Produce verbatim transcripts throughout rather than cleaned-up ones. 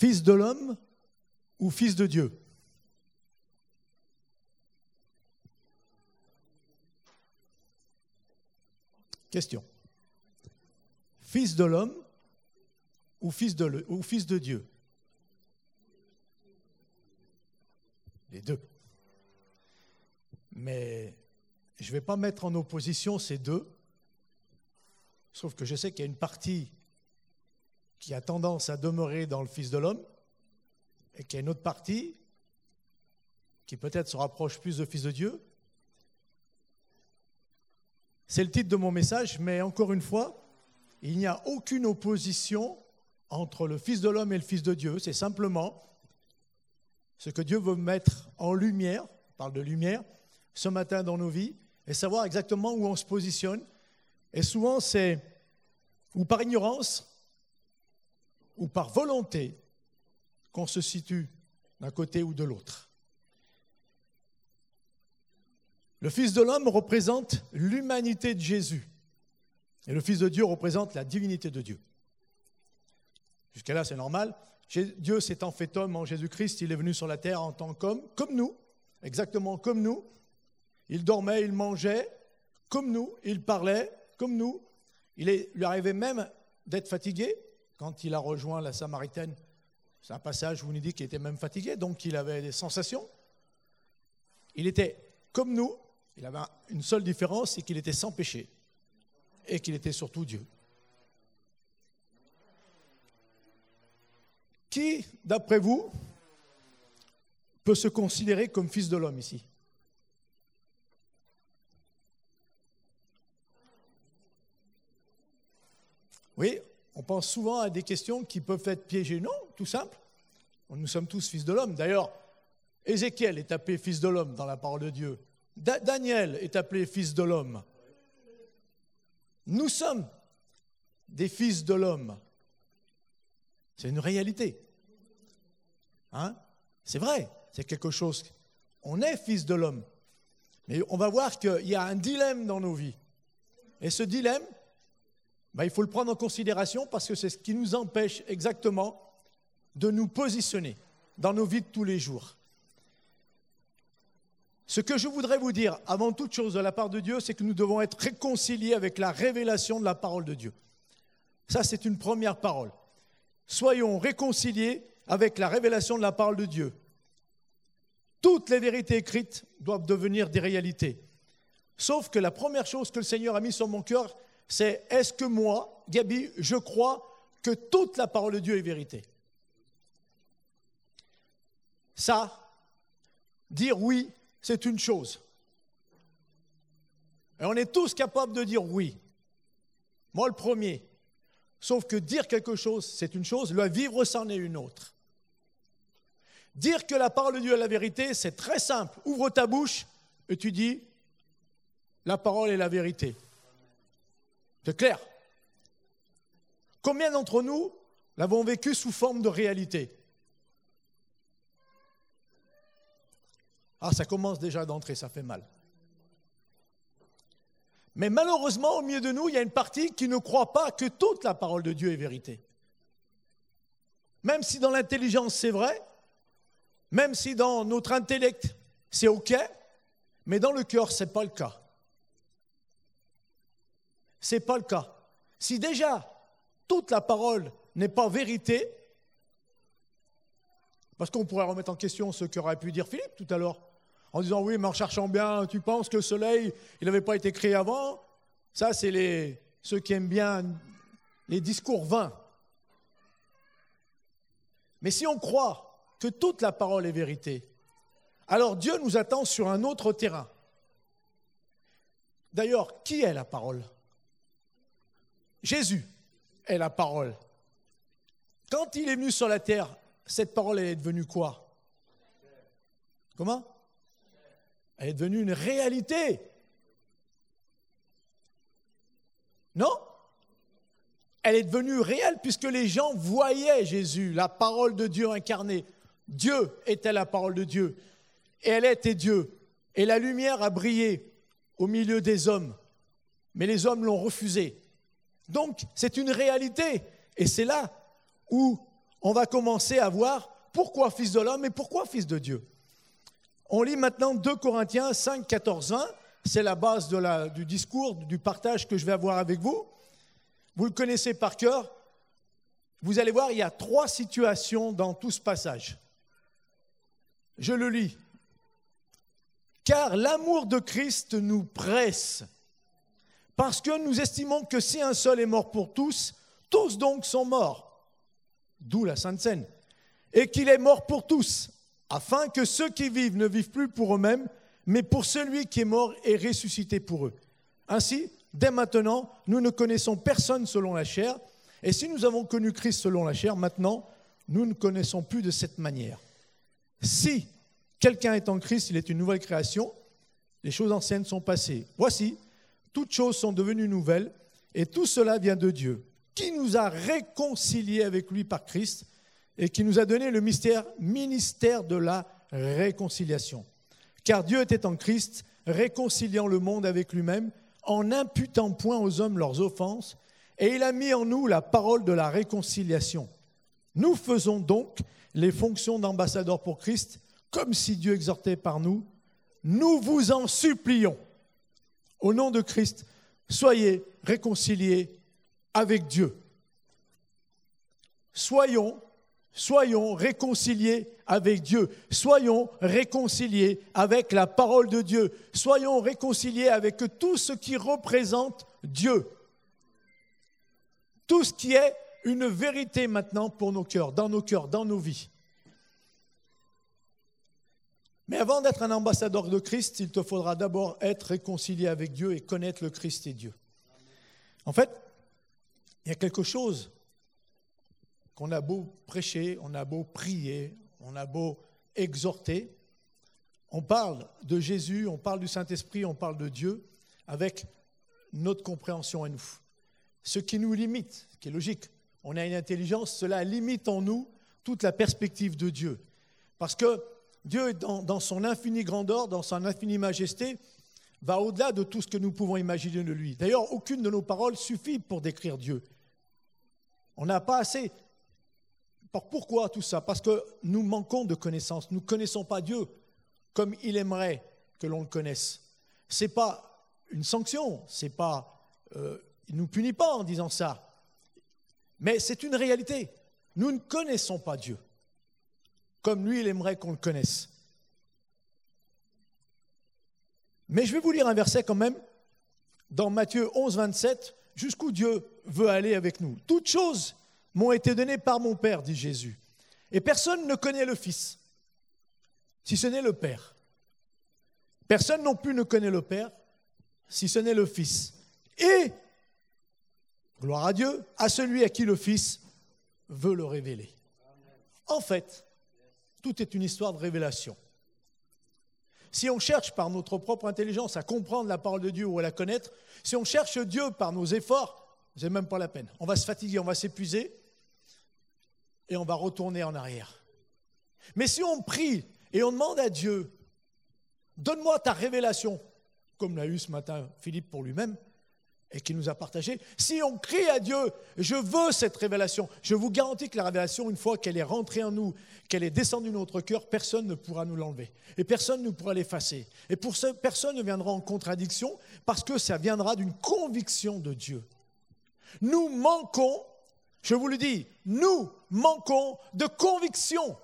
Fils de l'homme ou fils de Dieu? Question. Fils de l'homme ou fils de, le, ou fils de Dieu? Les deux. Mais je ne vais pas mettre en opposition ces deux, sauf que je sais qu'il y a une partie qui a tendance à demeurer dans le Fils de l'homme et qu'il y a une autre partie qui peut-être se rapproche plus de Fils de Dieu. C'est le titre de mon message, mais encore une fois, il n'y a aucune opposition entre le Fils de l'homme et le Fils de Dieu. C'est simplement ce que Dieu veut mettre en lumière, on parle de lumière, ce matin dans nos vies, et savoir exactement où on se positionne. Et souvent, c'est ou par ignorance, ou par volonté, qu'on se situe d'un côté ou de l'autre. Le Fils de l'homme représente l'humanité de Jésus, et le Fils de Dieu représente la divinité de Dieu. Jusqu'à là, c'est normal. Dieu s'étant fait homme en Jésus-Christ, il est venu sur la terre en tant qu'homme, comme nous, exactement comme nous. Il dormait, il mangeait, comme nous, il parlait, comme nous. Il est, lui arrivait même d'être fatigué quand il a rejoint la Samaritaine. C'est un passage où on nous dit qu'il était même fatigué, donc il avait des sensations. Il était comme nous, il avait une seule différence, c'est qu'il était sans péché et qu'il était surtout Dieu. Qui, d'après vous, peut se considérer comme fils de l'homme ici? Oui, on pense souvent à des questions qui peuvent être piégées. Non, tout simple. Nous sommes tous fils de l'homme. D'ailleurs, Ézéchiel est appelé fils de l'homme dans la parole de Dieu. Da- Daniel est appelé fils de l'homme. Nous sommes des fils de l'homme. C'est une réalité. Hein? C'est vrai, c'est quelque chose. On est fils de l'homme. Mais on va voir qu'il y a un dilemme dans nos vies. Et ce dilemme, ben, il faut le prendre en considération parce que c'est ce qui nous empêche exactement de nous positionner dans nos vies de tous les jours. Ce que je voudrais vous dire, avant toute chose de la part de Dieu, c'est que nous devons être réconciliés avec la révélation de la parole de Dieu. Ça, c'est une première parole. Soyons réconciliés avec la révélation de la parole de Dieu. Toutes les vérités écrites doivent devenir des réalités. Sauf que la première chose que le Seigneur a mise sur mon cœur, c'est est-ce que moi, Gabi, je crois que toute la parole de Dieu est vérité? Ça, dire oui, c'est une chose. Et on est tous capables de dire oui. Moi, le premier. Sauf que dire quelque chose, c'est une chose, le vivre, c'en est une autre. Dire que la parole de Dieu est la vérité, c'est très simple. Ouvre ta bouche et tu dis, la parole est la vérité. C'est clair. Combien d'entre nous l'avons vécu sous forme de réalité? Ah, ça commence déjà d'entrer, ça fait mal. Mais malheureusement, au milieu de nous, il y a une partie qui ne croit pas que toute la parole de Dieu est vérité. Même si dans l'intelligence c'est vrai, même si dans notre intellect c'est OK, mais dans le cœur, ce n'est pas le cas. Ce n'est pas le cas. Si déjà toute la parole n'est pas vérité, parce qu'on pourrait remettre en question ce qu'aurait pu dire Philippe tout à l'heure, en disant oui, mais en cherchant bien, tu penses que le soleil, il n'avait pas été créé avant? Ça, c'est les, ceux qui aiment bien les discours vains. Mais si on croit que toute la parole est vérité, alors Dieu nous attend sur un autre terrain. D'ailleurs, qui est la parole? Jésus est la parole. Quand il est venu sur la terre, cette parole, elle est devenue quoi? Comment? Elle est devenue une réalité. Non? Elle est devenue réelle puisque les gens voyaient Jésus, la parole de Dieu incarnée. Dieu était la parole de Dieu. Et elle était Dieu. Et la lumière a brillé au milieu des hommes. Mais les hommes l'ont refusée. Donc, c'est une réalité. Et c'est là où on va commencer à voir pourquoi fils de l'homme et pourquoi fils de Dieu. On lit maintenant deux Corinthiens cinq, quatorze, vingt. C'est la base de la, du discours, du partage que je vais avoir avec vous. Vous le connaissez par cœur. Vous allez voir, il y a trois situations dans tout ce passage. Je le lis. « Car l'amour de Christ nous presse, parce que nous estimons que si un seul est mort pour tous, tous donc sont morts. » D'où la Sainte Seine. « Et qu'il est mort pour tous, afin que ceux qui vivent ne vivent plus pour eux-mêmes, mais pour celui qui est mort et ressuscité pour eux. Ainsi, dès maintenant, nous ne connaissons personne selon la chair, et si nous avons connu Christ selon la chair, maintenant, nous ne connaissons plus de cette manière. Si quelqu'un est en Christ, il est une nouvelle création, les choses anciennes sont passées. Voici, toutes choses sont devenues nouvelles, et tout cela vient de Dieu, qui nous a réconciliés avec lui par Christ, et qui nous a donné le mystère, ministère de la réconciliation. Car Dieu était en Christ, réconciliant le monde avec lui-même, en n'imputant point aux hommes leurs offenses, et il a mis en nous la parole de la réconciliation. Nous faisons donc les fonctions d'ambassadeurs pour Christ, comme si Dieu exhortait par nous. Nous vous en supplions, au nom de Christ, soyez réconciliés avec Dieu. Soyons, soyons réconciliés avec Dieu. Soyons réconciliés avec la parole de Dieu. Soyons réconciliés avec tout ce qui représente Dieu. Tout ce qui est une vérité maintenant pour nos cœurs, dans nos cœurs, dans nos vies. Mais avant d'être un ambassadeur de Christ, il te faudra d'abord être réconcilié avec Dieu et connaître le Christ et Dieu. En fait, il y a quelque chose qu'on a beau prêcher, on a beau prier, on a beau exhorter, on parle de Jésus, on parle du Saint-Esprit, on parle de Dieu avec notre compréhension à nous. Ce qui nous limite, ce qui est logique, on a une intelligence, cela limite en nous toute la perspective de Dieu. Parce que Dieu, dans, dans son infinie grandeur, dans son infinie majesté, va au-delà de tout ce que nous pouvons imaginer de lui. D'ailleurs, aucune de nos paroles suffit pour décrire Dieu. On n'a pas assez. Pourquoi tout ça? Parce que nous manquons de connaissances. Nous ne connaissons pas Dieu comme il aimerait que l'on le connaisse. Ce n'est pas une sanction, c'est pas, euh, il ne nous punit pas en disant ça. Mais c'est une réalité. Nous ne connaissons pas Dieu comme lui, il aimerait qu'on le connaisse. Mais je vais vous lire un verset quand même, dans Matthieu onze, vingt-sept, jusqu'où Dieu veut aller avec nous. « Toutes choses m'ont été données par mon Père, dit Jésus, et personne ne connaît le Fils, si ce n'est le Père. Personne non plus ne connaît le Père, si ce n'est le Fils. Et, gloire à Dieu, à celui à qui le Fils veut le révéler. » En fait, tout est une histoire de révélation. Si on cherche par notre propre intelligence à comprendre la parole de Dieu ou à la connaître, si on cherche Dieu par nos efforts, c'est même pas la peine. On va se fatiguer, on va s'épuiser et on va retourner en arrière. Mais si on prie et on demande à Dieu, donne-moi ta révélation, comme l'a eu ce matin Philippe pour lui-même, et qui nous a partagé, si on crie à Dieu, je veux cette révélation, je vous garantis que la révélation, une fois qu'elle est rentrée en nous, qu'elle est descendue dans notre cœur, personne ne pourra nous l'enlever. Et personne ne pourra l'effacer. Et pour ce, personne ne viendra en contradiction, parce que ça viendra d'une conviction de Dieu. Nous manquons, je vous le dis, nous manquons de conviction.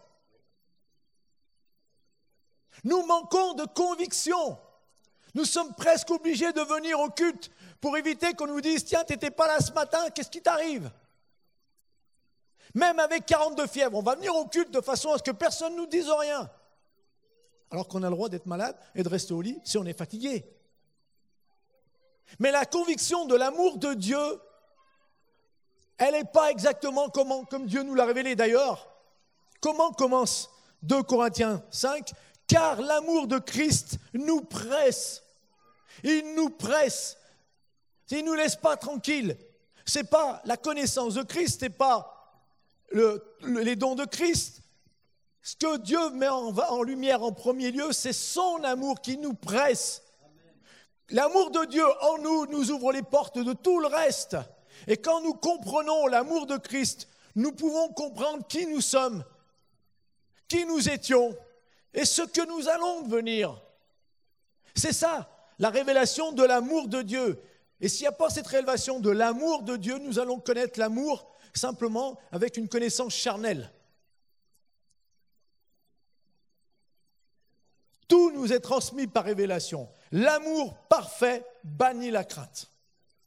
Nous manquons de conviction. Nous sommes presque obligés de venir au culte pour éviter qu'on nous dise « Tiens, tu n'étais pas là ce matin, qu'est-ce qui t'arrive ?» Même avec quarante-deux fièvres, on va venir au culte de façon à ce que personne ne nous dise rien. Alors qu'on a le droit d'être malade et de rester au lit si on est fatigué. Mais la conviction de l'amour de Dieu, elle n'est pas exactement comment, comme Dieu nous l'a révélé. D'ailleurs, comment commence deux Corinthiens cinq ? Car l'amour de Christ nous presse. Il nous presse. Il ne nous laisse pas tranquilles. Ce n'est pas la connaissance de Christ, ce n'est pas le, le, les dons de Christ. Ce que Dieu met en, en lumière en premier lieu, c'est son amour qui nous presse. L'amour de Dieu en nous nous ouvre les portes de tout le reste. Et quand nous comprenons l'amour de Christ, nous pouvons comprendre qui nous sommes, qui nous étions et ce que nous allons devenir. C'est ça, la révélation de l'amour de Dieu. Et s'il n'y a pas cette révélation de l'amour de Dieu, nous allons connaître l'amour simplement avec une connaissance charnelle. Tout nous est transmis par révélation. L'amour parfait bannit la crainte. D'accord ?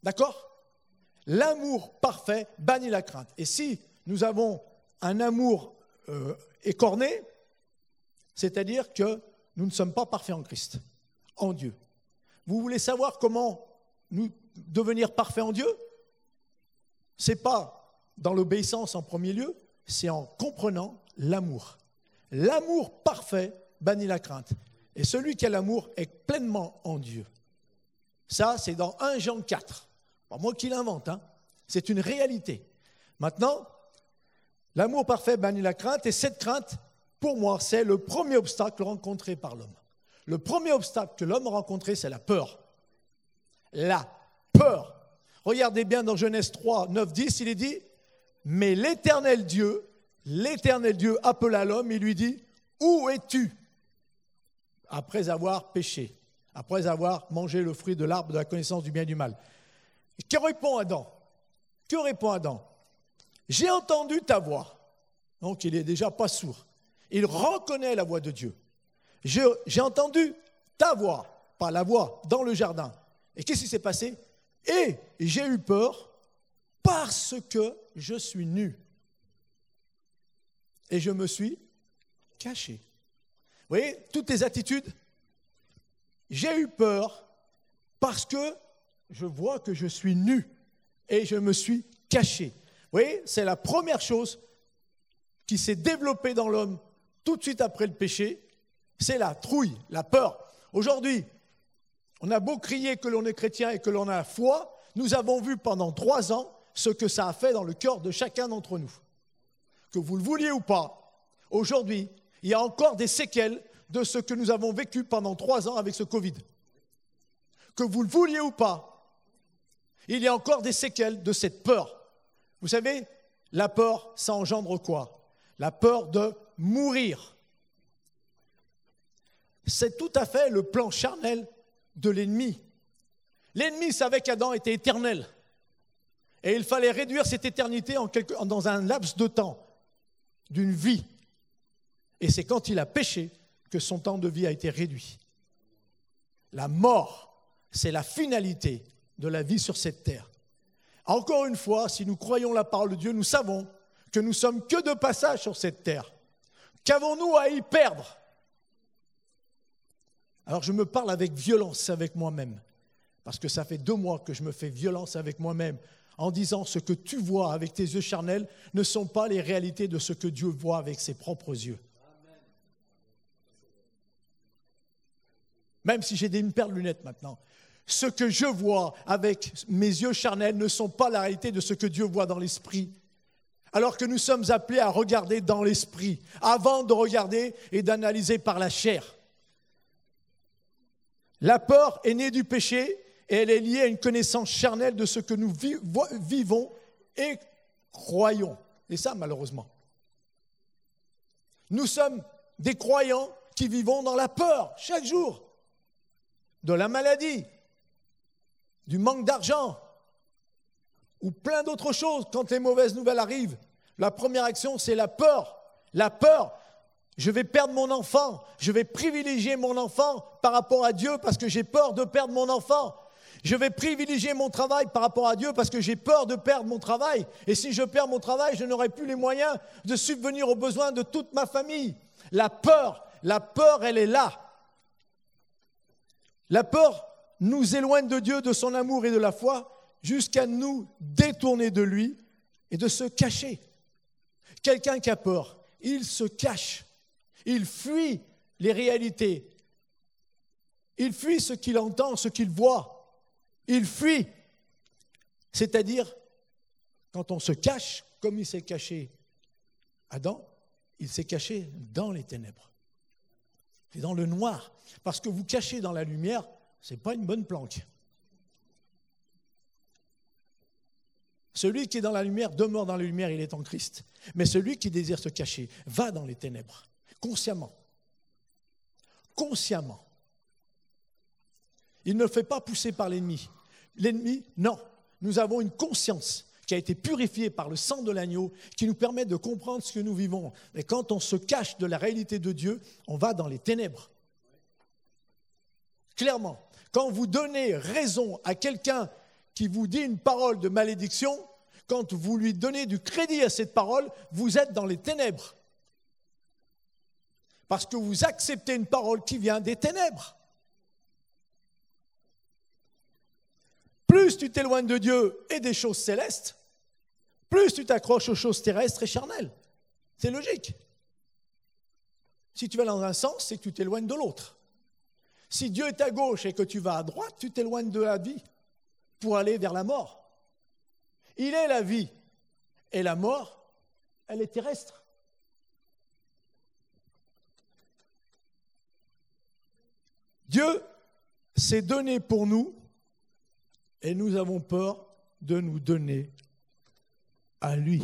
L'amour parfait bannit la crainte. Et si nous avons un amour euh, écorné, c'est-à-dire que nous ne sommes pas parfaits en Christ, en Dieu. Vous voulez savoir comment nous devenir parfaits en Dieu ? Ce n'est pas dans l'obéissance en premier lieu, c'est en comprenant l'amour. L'amour parfait bannit la crainte. Et celui qui a l'amour est pleinement en Dieu. Ça, c'est dans premier Jean quatre. Pas moi qui l'invente, hein. C'est une réalité. Maintenant, l'amour parfait bannit la crainte, et cette crainte, pour moi, c'est le premier obstacle rencontré par l'homme. Le premier obstacle que l'homme a rencontré, c'est la peur. La peur. Regardez bien dans Genèse trois, neuf, dix, il est dit « Mais l'Éternel Dieu, l'Éternel Dieu appela l'homme et lui dit « Où es-tu » après avoir péché, après avoir mangé le fruit de l'arbre de la connaissance du bien et du mal. Et que répond Adam ? Que répond Adam ? J'ai entendu ta voix. Donc il n'est déjà pas sourd. Il reconnaît la voix de Dieu. Je, j'ai entendu ta voix, pas la voix, dans le jardin. Et qu'est-ce qui s'est passé ? Et j'ai eu peur parce que je suis nu. Et je me suis caché. Vous voyez, toutes les attitudes. J'ai eu peur parce que je vois que je suis nu et je me suis caché. Vous voyez, c'est la première chose qui s'est développée dans l'homme tout de suite après le péché, c'est la trouille, la peur. Aujourd'hui, on a beau crier que l'on est chrétien et que l'on a la foi, nous avons vu pendant trois ans ce que ça a fait dans le cœur de chacun d'entre nous. Que vous le vouliez ou pas, aujourd'hui, il y a encore des séquelles de ce que nous avons vécu pendant trois ans avec ce Covid. Que vous le vouliez ou pas, il y a encore des séquelles de cette peur. Vous savez, la peur, ça engendre quoi ? La peur de mourir. C'est tout à fait le plan charnel de l'ennemi. L'ennemi savait qu'Adam était éternel. Et il fallait réduire cette éternité en quelque, dans un laps de temps, d'une vie. Et c'est quand il a péché que son temps de vie a été réduit. La mort, c'est la finalité de la vie sur cette terre. Encore une fois, si nous croyons la parole de Dieu, nous savons que nous sommes que de passage sur cette terre. Qu'avons-nous à y perdre ? Alors je me parle avec violence avec moi-même, parce que ça fait deux mois que je me fais violence avec moi-même, en disant ce que tu vois avec tes yeux charnels ne sont pas les réalités de ce que Dieu voit avec ses propres yeux. Même si j'ai des, une paire de lunettes maintenant. Ce que je vois avec mes yeux charnels ne sont pas la réalité de ce que Dieu voit dans l'esprit. Alors que nous sommes appelés à regarder dans l'esprit, avant de regarder et d'analyser par la chair. La peur est née du péché et elle est liée à une connaissance charnelle de ce que nous vivons et croyons. Et ça, malheureusement. Nous sommes des croyants qui vivons dans la peur chaque jour. De la maladie, du manque d'argent, ou plein d'autres choses. Quand les mauvaises nouvelles arrivent, la première action, c'est la peur. La peur, je vais perdre mon enfant, je vais privilégier mon enfant par rapport à Dieu parce que j'ai peur de perdre mon enfant. Je vais privilégier mon travail par rapport à Dieu parce que j'ai peur de perdre mon travail. Et si je perds mon travail, je n'aurai plus les moyens de subvenir aux besoins de toute ma famille. La peur, la peur, elle est là. La peur nous éloigne de Dieu, de son amour et de la foi, jusqu'à nous détourner de lui et de se cacher. Quelqu'un qui a peur, il se cache, il fuit les réalités, il fuit ce qu'il entend, ce qu'il voit, il fuit. C'est-à-dire, quand on se cache, comme il s'est caché Adam, il s'est caché dans les ténèbres. C'est dans le noir. Parce que vous cachez dans la lumière, ce n'est pas une bonne planque. Celui qui est dans la lumière demeure dans la lumière, il est en Christ. Mais celui qui désire se cacher va dans les ténèbres, consciemment. Consciemment. Il ne le fait pas pousser par l'ennemi. L'ennemi, non. Nous avons une conscience qui a été purifiée par le sang de l'agneau, qui nous permet de comprendre ce que nous vivons. Mais quand on se cache de la réalité de Dieu, on va dans les ténèbres. Clairement, quand vous donnez raison à quelqu'un qui vous dit une parole de malédiction, quand vous lui donnez du crédit à cette parole, vous êtes dans les ténèbres. Parce que vous acceptez une parole qui vient des ténèbres. Plus tu t'éloignes de Dieu et des choses célestes, plus tu t'accroches aux choses terrestres et charnelles. C'est logique. Si tu vas dans un sens, c'est que tu t'éloignes de l'autre. Si Dieu est à gauche et que tu vas à droite, tu t'éloignes de la vie pour aller vers la mort. Il est la vie et la mort, elle est terrestre. Dieu s'est donné pour nous et nous avons peur de nous donner à lui.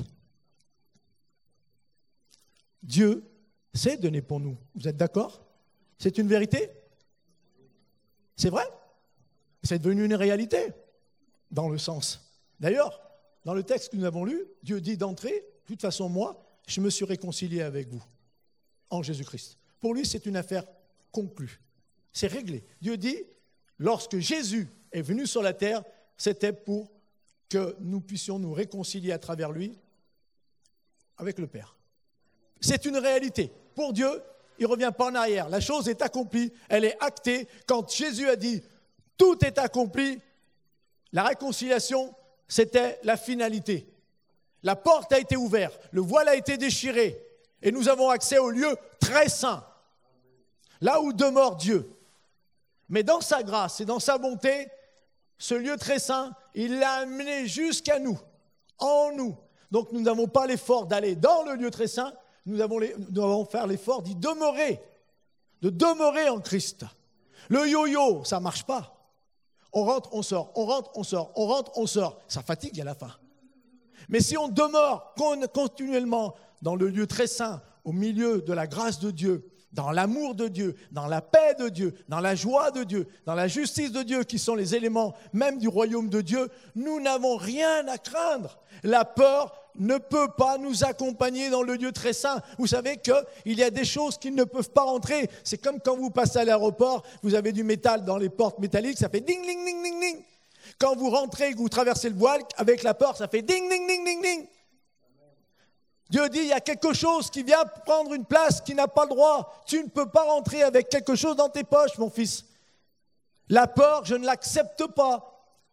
Dieu s'est donné pour nous. Vous êtes d'accord? C'est une vérité? C'est vrai? C'est devenu une réalité dans le sens. D'ailleurs, dans le texte que nous avons lu, Dieu dit d'entrée, de toute façon, moi, je me suis réconcilié avec vous en Jésus-Christ. Pour lui, c'est une affaire conclue. C'est réglé. Dieu dit, lorsque Jésus est venu sur la terre, c'était pour que nous puissions nous réconcilier à travers lui avec le Père. C'est une réalité. Pour Dieu, il ne revient pas en arrière. La chose est accomplie, elle est actée. Quand Jésus a dit « tout est accompli », la réconciliation, c'était la finalité. La porte a été ouverte, le voile a été déchiré et nous avons accès au lieu très saint, là où demeure Dieu. Mais dans sa grâce et dans sa bonté, ce lieu très saint, il l'a amené jusqu'à nous, en nous. Donc nous n'avons pas l'effort d'aller dans le lieu très saint, nous avons les, nous devons faire l'effort d'y demeurer, de demeurer en Christ. Le yo-yo, ça ne marche pas. On rentre, on sort, on rentre, on sort, on rentre, on sort. Ça fatigue à la fin. Mais si on demeure continuellement dans le lieu très saint, au milieu de la grâce de Dieu, dans l'amour de Dieu, dans la paix de Dieu, dans la joie de Dieu, dans la justice de Dieu, qui sont les éléments même du royaume de Dieu, nous n'avons rien à craindre. La peur ne peut pas nous accompagner dans le lieu très saint. Vous savez qu'il y a des choses qui ne peuvent pas rentrer. C'est comme quand vous passez à l'aéroport, vous avez du métal dans les portes métalliques, ça fait ding, ding, ding, ding, ding. Quand vous rentrez et que vous traversez le voile, avec la peur, ça fait ding, ding, ding, ding, ding. Dieu dit, il y a quelque chose qui vient prendre une place qui n'a pas le droit. Tu ne peux pas rentrer avec quelque chose dans tes poches, mon fils. La peur, je ne l'accepte pas.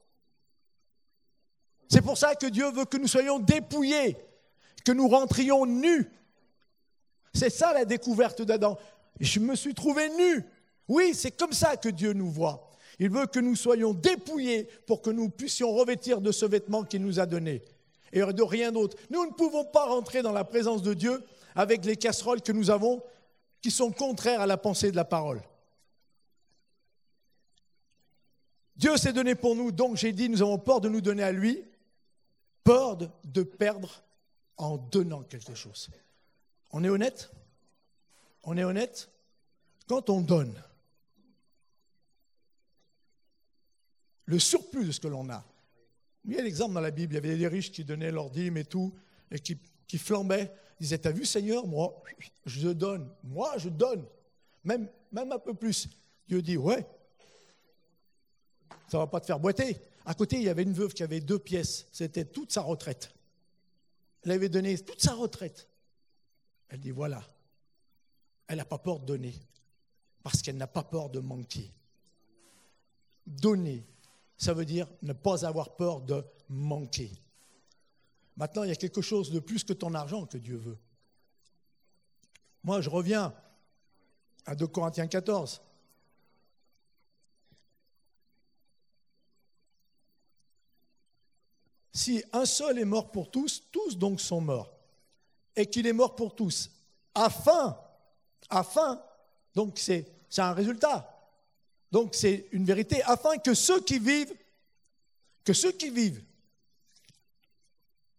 C'est pour ça que Dieu veut que nous soyons dépouillés, que nous rentrions nus. C'est ça la découverte d'Adam. Je me suis trouvé nu. Oui, c'est comme ça que Dieu nous voit. Il veut que nous soyons dépouillés pour que nous puissions revêtir de ce vêtement qu'il nous a donné. Et de rien d'autre. Nous ne pouvons pas rentrer dans la présence de Dieu avec les casseroles que nous avons qui sont contraires à la pensée de la parole. Dieu s'est donné pour nous, donc j'ai dit, nous avons peur de nous donner à lui, peur de, de perdre en donnant quelque chose. On est honnête? On est honnête? Quand on donne, le surplus de ce que l'on a, il y a l'exemple dans la Bible, il y avait des riches qui donnaient leurs dîmes et tout, et qui, qui flambaient. Ils disaient, t'as vu Seigneur, moi, je donne, moi je donne, même, même un peu plus. Dieu dit, ouais, ça ne va pas te faire boiter. À côté, il y avait une veuve qui avait deux pièces, c'était toute sa retraite. Elle avait donné toute sa retraite. Elle dit, voilà, elle n'a pas peur de donner, parce qu'elle n'a pas peur de manquer. Donner. Ça veut dire ne pas avoir peur de manquer. Maintenant, il y a quelque chose de plus que ton argent que Dieu veut. Moi, je reviens à deux Corinthiens quatorze. Si un seul est mort pour tous, tous donc sont morts. Et qu'il est mort pour tous, afin, afin, donc c'est, c'est un résultat. Donc c'est une vérité, afin que ceux qui vivent, que ceux qui vivent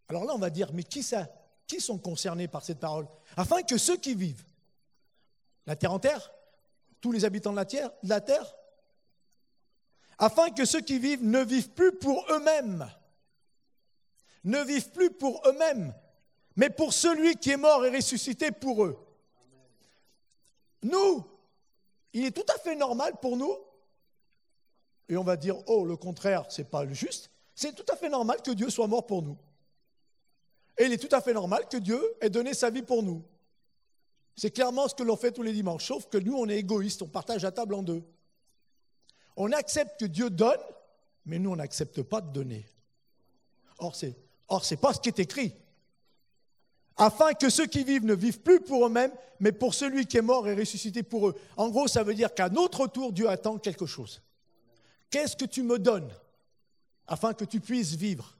Alors là, on va dire, mais qui ça, qui sont concernés par cette parole? Afin que ceux qui vivent, la terre entière, tous les habitants de la terre, de la terre, afin que ceux qui vivent ne vivent plus pour eux-mêmes, ne vivent plus pour eux-mêmes, mais pour celui qui est mort et ressuscité pour eux. Nous, il est tout à fait normal pour nous, et on va dire, oh, le contraire, ce n'est pas le juste, c'est tout à fait normal que Dieu soit mort pour nous. Et il est tout à fait normal que Dieu ait donné sa vie pour nous. C'est clairement ce que l'on fait tous les dimanches, sauf que nous, on est égoïstes, on partage la table en deux. On accepte que Dieu donne, mais nous, on n'accepte pas de donner. Or, c'est, or, c'est pas ce qui est écrit. Afin que ceux qui vivent ne vivent plus pour eux-mêmes, mais pour celui qui est mort et ressuscité pour eux. En gros, ça veut dire qu'à notre tour, Dieu attend quelque chose. Qu'est-ce que tu me donnes afin que tu puisses vivre?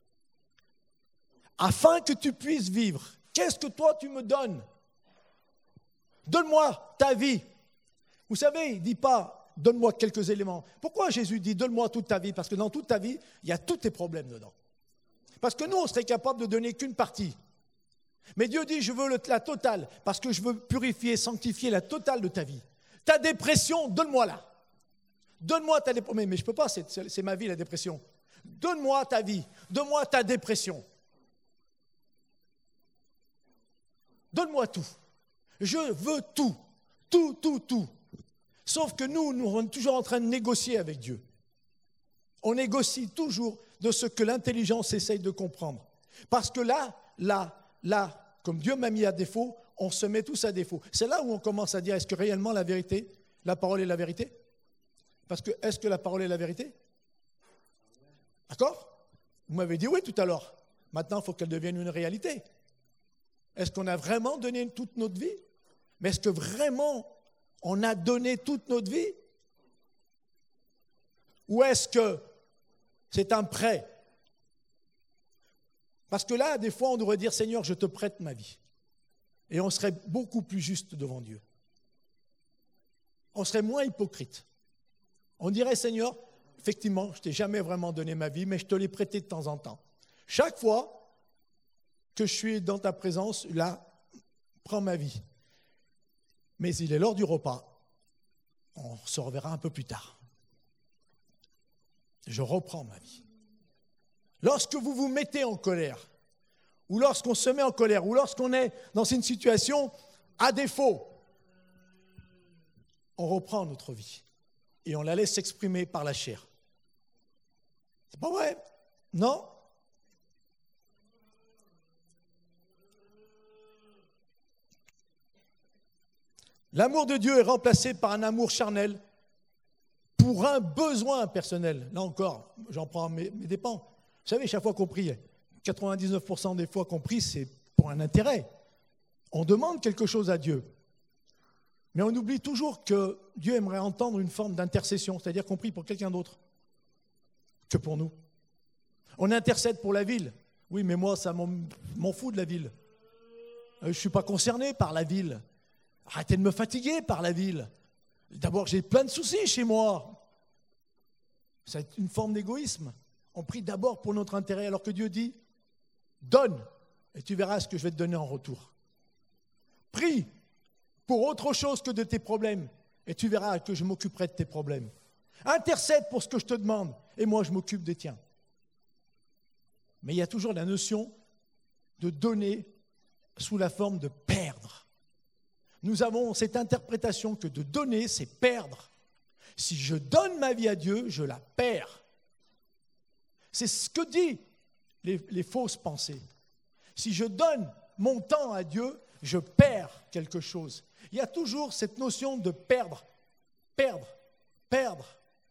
Afin que tu puisses vivre, qu'est-ce que toi tu me donnes? Donne-moi ta vie. Vous savez, il ne dit pas, donne-moi quelques éléments. Pourquoi Jésus dit, donne-moi toute ta vie? Parce que dans toute ta vie, il y a tous tes problèmes dedans. Parce que nous, on serait capable de donner qu'une partie. Mais Dieu dit, je veux le, la totale, parce que je veux purifier, sanctifier la totale de ta vie. Ta dépression, donne-moi-la. Donne-moi ta dépression. Mais je ne peux pas, c'est, c'est ma vie la dépression. Donne-moi ta vie, donne-moi ta dépression. Donne-moi tout. Je veux tout. Tout, tout, tout. Sauf que nous, nous sommes toujours en train de négocier avec Dieu. On négocie toujours de ce que l'intelligence essaye de comprendre. Parce que là, là, là, comme Dieu m'a mis à défaut, on se met tous à défaut. C'est là où on commence à dire, est-ce que réellement la vérité, la parole est la vérité? Parce que, est-ce que la parole est la vérité? D'accord? Vous m'avez dit oui tout à l'heure. Maintenant, il faut qu'elle devienne une réalité. Est-ce qu'on a vraiment donné toute notre vie? Mais est-ce que vraiment on a donné toute notre vie? Ou est-ce que c'est un prêt? Parce que là, des fois, on devrait dire, Seigneur, je te prête ma vie. Et on serait beaucoup plus juste devant Dieu. On serait moins hypocrite. On dirait, Seigneur, effectivement, je ne t'ai jamais vraiment donné ma vie, mais je te l'ai prêtée de temps en temps. Chaque fois que je suis dans ta présence, là, prends ma vie. Mais il est l'heure du repas. On se reverra un peu plus tard. Je reprends ma vie. Lorsque vous vous mettez en colère, ou lorsqu'on se met en colère, ou lorsqu'on est dans une situation à défaut, on reprend notre vie et on la laisse s'exprimer par la chair. C'est pas vrai? Non? L'amour de Dieu est remplacé par un amour charnel pour un besoin personnel. Là encore, j'en prends mes, mes dépens. Vous savez, chaque fois qu'on prie, quatre-vingt-dix-neuf pour cent des fois qu'on prie, c'est pour un intérêt. On demande quelque chose à Dieu. Mais on oublie toujours que Dieu aimerait entendre une forme d'intercession, c'est-à-dire qu'on prie pour quelqu'un d'autre que pour nous. On intercède pour la ville. Oui, mais moi, ça m'en, m'en fout de la ville. Je ne suis pas concerné par la ville. Arrêtez de me fatiguer par la ville. D'abord, j'ai plein de soucis chez moi. C'est une forme d'égoïsme. On prie d'abord pour notre intérêt, alors que Dieu dit, donne, et tu verras ce que je vais te donner en retour. Prie pour autre chose que de tes problèmes, et tu verras que je m'occuperai de tes problèmes. Intercède pour ce que je te demande, et moi je m'occupe des tiens. Mais il y a toujours la notion de donner sous la forme de perdre. Nous avons cette interprétation que de donner, c'est perdre. Si je donne ma vie à Dieu, je la perds. C'est ce que disent les, les fausses pensées. Si je donne mon temps à Dieu, je perds quelque chose. Il y a toujours cette notion de perdre, perdre, perdre.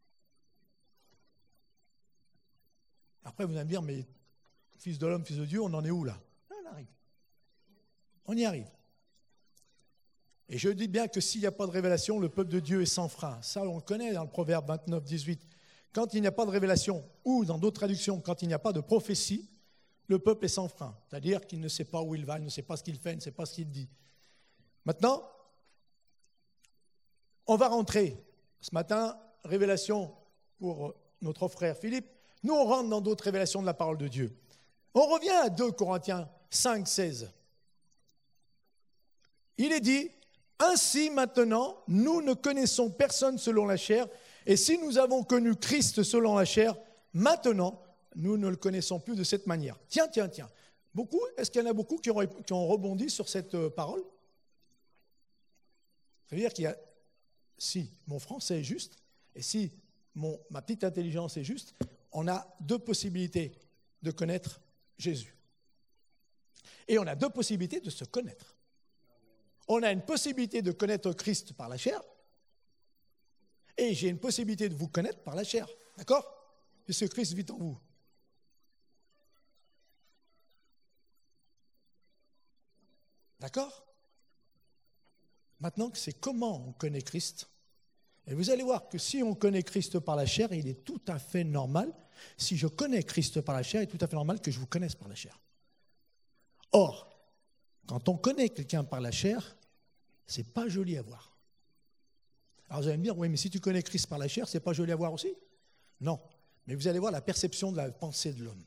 Après, vous allez me dire, mais fils de l'homme, fils de Dieu, on en est où là? On arrive. On y arrive. Et je dis bien que s'il n'y a pas de révélation, le peuple de Dieu est sans frein. Ça, on le connaît dans le Proverbe vingt-neuf, dix-huit. Quand il n'y a pas de révélation, ou dans d'autres traductions, quand il n'y a pas de prophétie, le peuple est sans frein. C'est-à-dire qu'il ne sait pas où il va, il ne sait pas ce qu'il fait, il ne sait pas ce qu'il dit. Maintenant, on va rentrer. Ce matin, révélation pour notre frère Philippe. Nous, on rentre dans d'autres révélations de la parole de Dieu. On revient à deux Corinthiens cinq, seize. Il est dit, « Ainsi maintenant, nous ne connaissons personne selon la chair, et si nous avons connu Christ selon la chair, maintenant, nous ne le connaissons plus de cette manière. » Tiens, tiens, tiens. Beaucoup, est-ce qu'il y en a beaucoup qui ont, qui ont rebondi sur cette euh, parole? Ça veut dire qu'il y a, si mon français est juste, et si mon, ma petite intelligence est juste, on a deux possibilités de connaître Jésus. Et on a deux possibilités de se connaître. On a une possibilité de connaître Christ par la chair, et j'ai une possibilité de vous connaître par la chair. D'accord? Puisque Christ vit en vous. D'accord? Maintenant, c'est comment on connaît Christ. Et vous allez voir que si on connaît Christ par la chair, il est tout à fait normal, si je connais Christ par la chair, il est tout à fait normal que je vous connaisse par la chair. Or, quand on connaît quelqu'un par la chair, c'est pas joli à voir. Alors vous allez me dire, oui, mais si tu connais Christ par la chair, c'est pas joli à voir aussi? Non, mais vous allez voir la perception de la pensée de l'homme.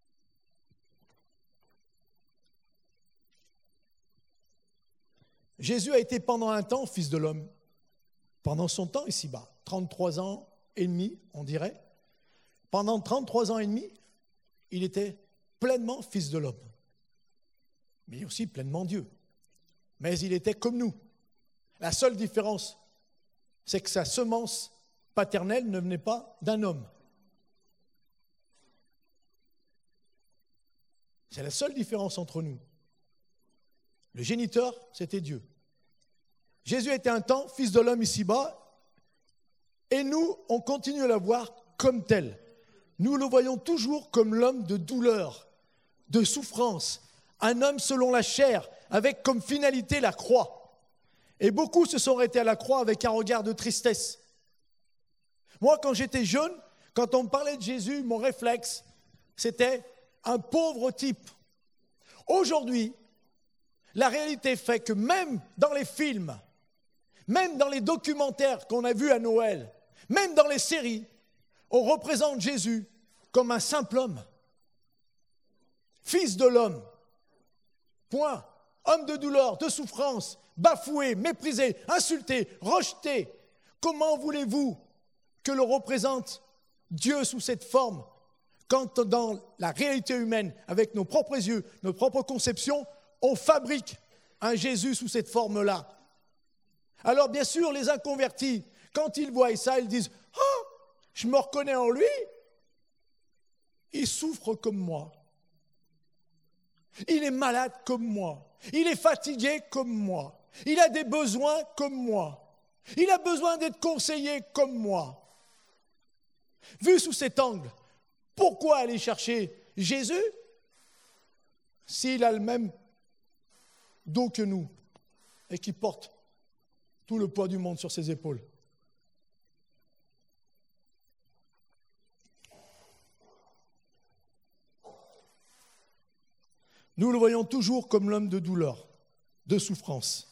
Jésus a été pendant un temps fils de l'homme, pendant son temps ici-bas, trente-trois ans et demi, on dirait. Pendant trente-trois ans et demi, il était pleinement fils de l'homme, mais aussi pleinement Dieu. Mais il était comme nous. La seule différence, c'est que sa semence paternelle ne venait pas d'un homme. C'est la seule différence entre nous. Le géniteur, c'était Dieu. Jésus était un temps fils de l'homme ici-bas, et nous, on continue à le voir comme tel. Nous le voyons toujours comme l'homme de douleur, de souffrance, un homme selon la chair, avec comme finalité la croix. Et beaucoup se sont arrêtés à la croix avec un regard de tristesse. Moi, quand j'étais jeune, quand on me parlait de Jésus, mon réflexe, c'était un pauvre type. Aujourd'hui, la réalité fait que même dans les films, même dans les documentaires qu'on a vus à Noël, même dans les séries, on représente Jésus comme un simple homme. Fils de l'homme. Point. Homme de douleur, de souffrance, bafoué, méprisé, insulté, rejeté. Comment voulez-vous que le représente Dieu sous cette forme quand dans la réalité humaine, avec nos propres yeux, nos propres conceptions, on fabrique un Jésus sous cette forme-là? Alors bien sûr, les inconvertis, quand ils voient ça, ils disent « Oh, je me reconnais en lui, il souffre comme moi, il est malade comme moi, il est fatigué comme moi, il a des besoins comme moi, il a besoin d'être conseillé comme moi. » Vu sous cet angle, pourquoi aller chercher Jésus s'il a le même dos que nous et qui porte tout le poids du monde sur ses épaules? Nous le voyons toujours comme l'homme de douleur, de souffrance.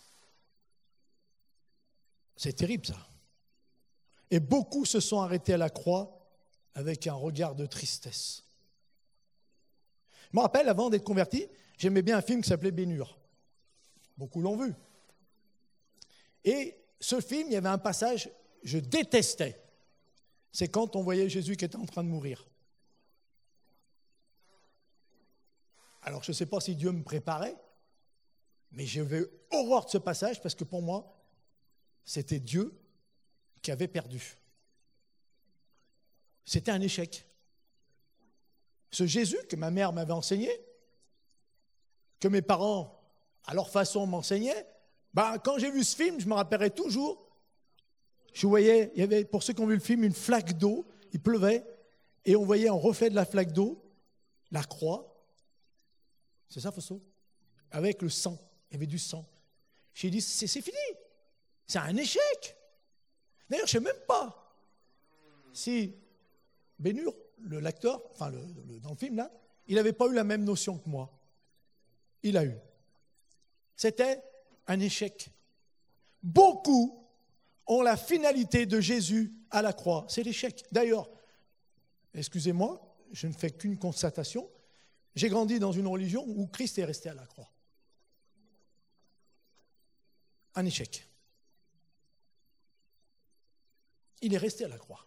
C'est terrible ça. Et beaucoup se sont arrêtés à la croix avec un regard de tristesse. Je me rappelle, avant d'être converti, j'aimais bien un film qui s'appelait Ben-Hur. Beaucoup l'ont vu. Et ce film, il y avait un passage, je détestais. C'est quand on voyait Jésus qui était en train de mourir. Alors, je ne sais pas si Dieu me préparait, mais j'avais horreur de ce passage parce que pour moi, c'était Dieu qui avait perdu. C'était un échec. Ce Jésus que ma mère m'avait enseigné, que mes parents, à leur façon, m'enseignaient, ben, quand j'ai vu ce film, je me rappellerai toujours, je voyais, il y avait, pour ceux qui ont vu le film, une flaque d'eau, il pleuvait, et on voyait en reflet de la flaque d'eau, la croix, c'est ça, Fosso? Avec le sang, il y avait du sang. J'ai dit, c'est, c'est fini, c'est un échec. D'ailleurs, je ne sais même pas si Ben-Hur, le, l'acteur, enfin le, le, dans le film là, il n'avait pas eu la même notion que moi. Il a eu. C'était un échec. Beaucoup ont la finalité de Jésus à la croix. C'est l'échec. D'ailleurs, excusez-moi, je ne fais qu'une constatation. J'ai grandi dans une religion où Christ est resté à la croix. Un échec. Il est resté à la croix.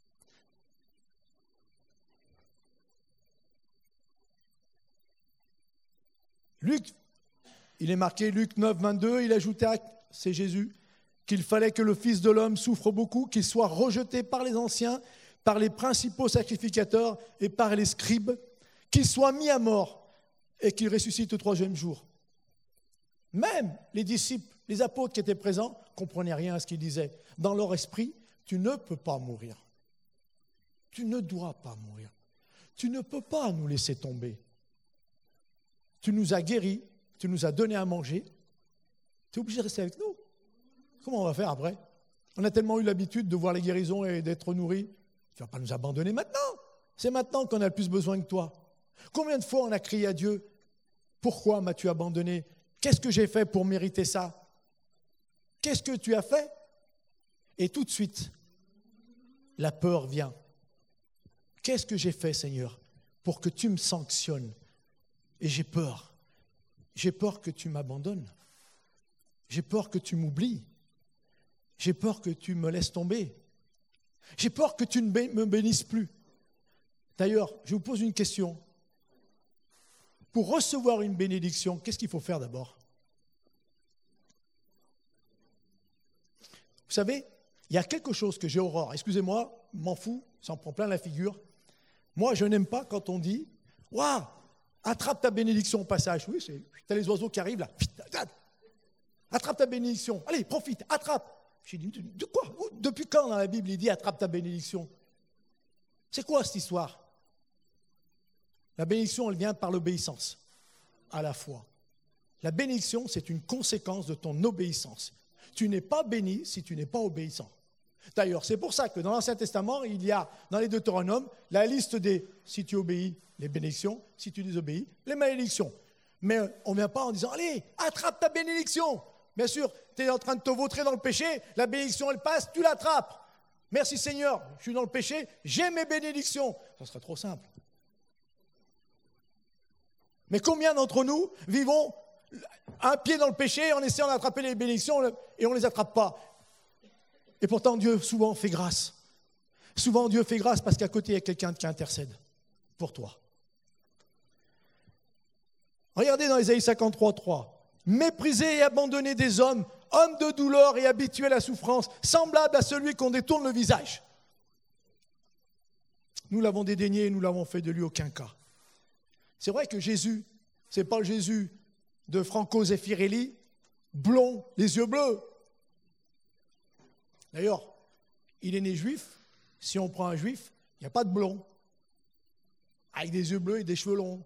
Luc, il est marqué Luc neuf, vingt-deux, il ajouta, c'est Jésus, qu'il fallait que le Fils de l'homme souffre beaucoup, qu'il soit rejeté par les anciens, par les principaux sacrificateurs et par les scribes, qu'il soit mis à mort et qu'il ressuscite au troisième jour. Même les disciples, les apôtres qui étaient présents, ne comprenaient rien à ce qu'il disait. Dans leur esprit, tu ne peux pas mourir. Tu ne dois pas mourir. Tu ne peux pas nous laisser tomber. Tu nous as guéris, tu nous as donné à manger. Tu es obligé de rester avec nous. Comment on va faire après? On a tellement eu l'habitude de voir les guérisons et d'être nourris. Tu ne vas pas nous abandonner maintenant. C'est maintenant qu'on a le plus besoin que toi. Combien de fois on a crié à Dieu? Pourquoi m'as-tu abandonné? Qu'est-ce que j'ai fait pour mériter ça? Qu'est-ce que tu as fait? Et tout de suite, la peur vient. Qu'est-ce que j'ai fait, Seigneur, pour que tu me sanctionnes? Et j'ai peur. J'ai peur que tu m'abandonnes. J'ai peur que tu m'oublies. J'ai peur que tu me laisses tomber. J'ai peur que tu ne me bénisses plus. D'ailleurs, je vous pose une question. Pour recevoir une bénédiction, qu'est-ce qu'il faut faire d'abord? Vous savez, il y a quelque chose que j'ai horreur. Excusez-moi, m'en fous, ça en prend plein la figure. Moi, je n'aime pas quand on dit « Waouh, attrape ta bénédiction au passage. » Oui, c'est, t'as les oiseaux qui arrivent là. Attrape ta bénédiction. Allez, profite, attrape. J'ai dit, de quoi? Depuis quand dans la Bible il dit attrape ta bénédiction? C'est quoi cette histoire? La bénédiction, elle vient par l'obéissance à la foi. La bénédiction, c'est une conséquence de ton obéissance. Tu n'es pas béni si tu n'es pas obéissant. D'ailleurs, c'est pour ça que dans l'Ancien Testament, il y a dans les Deutéronomes la liste des si tu obéis, les bénédictions, si tu désobéis, les malédictions. Mais on ne vient pas en disant allez, attrape ta bénédiction. Bien sûr, tu es en train de te vautrer dans le péché, la bénédiction elle passe, tu l'attrapes. Merci Seigneur, je suis dans le péché, j'ai mes bénédictions. Ça serait trop simple. Mais combien d'entre nous vivons un pied dans le péché en essayant d'attraper les bénédictions et on ne les attrape pas? Et pourtant Dieu souvent fait grâce. Souvent Dieu fait grâce parce qu'à côté il y a quelqu'un qui intercède pour toi. Regardez dans Ésaïe cinquante-trois, trois. Méprisé et abandonné des hommes, homme de douleur et habitué à la souffrance, semblable à celui qu'on détourne le visage. Nous l'avons dédaigné et nous l'avons fait de lui aucun cas. C'est vrai que Jésus, ce n'est pas le Jésus de Franco Zeffirelli, blond, les yeux bleus. D'ailleurs, il est né juif. Si on prend un juif, il n'y a pas de blond. Avec des yeux bleus et des cheveux longs.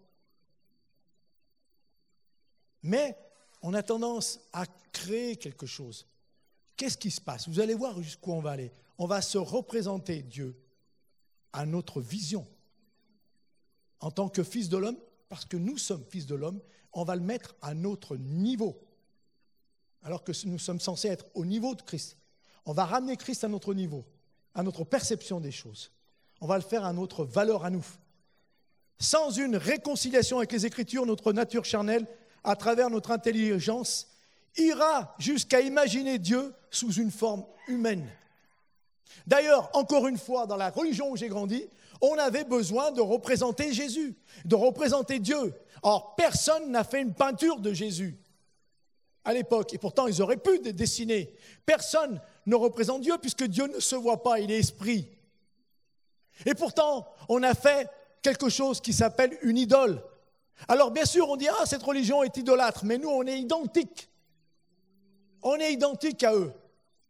Mais on a tendance à créer quelque chose. Qu'est-ce qui se passe? Vous allez voir jusqu'où on va aller. On va se représenter Dieu à notre vision. En tant que fils de l'homme, parce que nous sommes fils de l'homme, on va le mettre à notre niveau. Alors que nous sommes censés être au niveau de Christ. On va ramener Christ à notre niveau, à notre perception des choses. On va le faire à notre valeur à nous. Sans une réconciliation avec les Écritures, notre nature charnelle, à travers notre intelligence, ira jusqu'à imaginer Dieu sous une forme humaine. D'ailleurs, encore une fois, dans la religion où j'ai grandi, on avait besoin de représenter Jésus, de représenter Dieu. Or, personne n'a fait une peinture de Jésus à l'époque, et pourtant ils auraient pu dessiner. Personne ne représente Dieu, puisque Dieu ne se voit pas, il est esprit. Et pourtant, on a fait quelque chose qui s'appelle une idole. Alors bien sûr, on dit, ah, cette religion est idolâtre, mais nous, on est identiques. On est identiques à eux.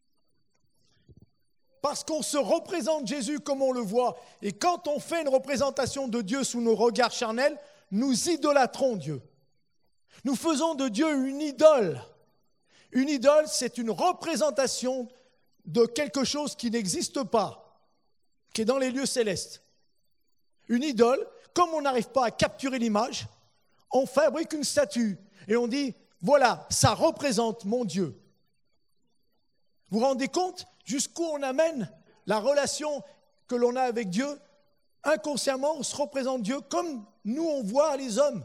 Parce qu'on se représente Jésus comme on le voit. Et quand on fait une représentation de Dieu sous nos regards charnels, nous idolâtrons Dieu. Nous faisons de Dieu une idole. Une idole, c'est une représentation de quelque chose qui n'existe pas, qui est dans les lieux célestes. Une idole, comme on n'arrive pas à capturer l'image, on fabrique une statue et on dit, voilà, ça représente mon Dieu. Vous vous rendez compte jusqu'où on amène la relation que l'on a avec Dieu? Inconsciemment, on se représente Dieu comme Nous, on voit les hommes.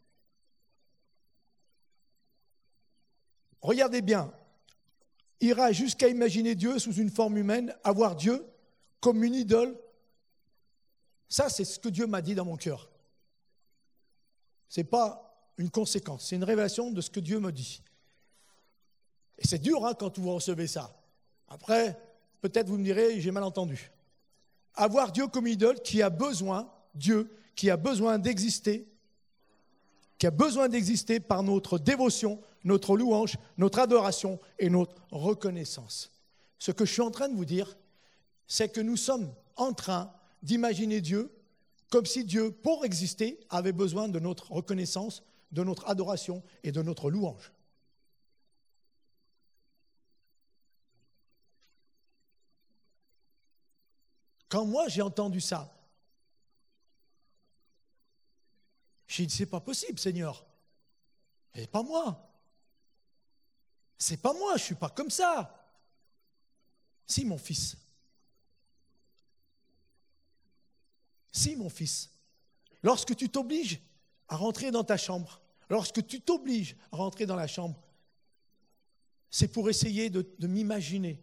Regardez bien, ira jusqu'à imaginer Dieu sous une forme humaine, avoir Dieu comme une idole. Ça, c'est ce que Dieu m'a dit dans mon cœur. Ce n'est pas une conséquence, c'est une révélation de ce que Dieu me dit. Et c'est dur hein, quand vous recevez ça. Après, peut-être vous me direz, j'ai mal entendu. Avoir Dieu comme idole qui a besoin, Dieu, qui a besoin d'exister, qui a besoin d'exister par notre dévotion, notre louange, notre adoration et notre reconnaissance. Ce que je suis en train de vous dire, c'est que nous sommes en train d'imaginer Dieu comme si Dieu, pour exister, avait besoin de notre reconnaissance, de notre adoration et de notre louange. Quand moi j'ai entendu ça, j'ai dit, c'est pas possible, Seigneur. Et pas moi. C'est pas moi, je ne suis pas comme ça. Si, mon fils. Si, mon fils. Lorsque tu t'obliges à rentrer dans ta chambre, lorsque tu t'obliges à rentrer dans la chambre, c'est pour essayer de, de m'imaginer.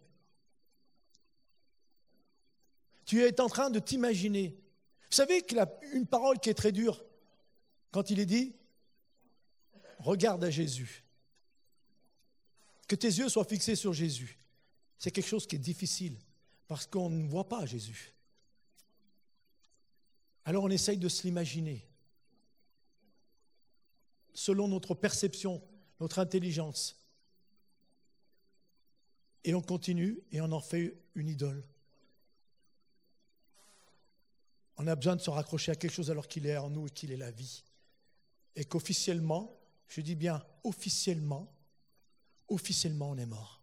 Tu es en train de t'imaginer. Vous savez qu'il y a une parole qui est très dure quand il est dit « Regarde à Jésus ». Que tes yeux soient fixés sur Jésus. C'est quelque chose qui est difficile parce qu'on ne voit pas Jésus. Alors on essaye de se l'imaginer selon notre perception, notre intelligence. Et on continue et on en fait une idole. On a besoin de se raccrocher à quelque chose alors qu'il est en nous et qu'il est la vie. Et qu'officiellement, je dis bien officiellement, officiellement on est mort.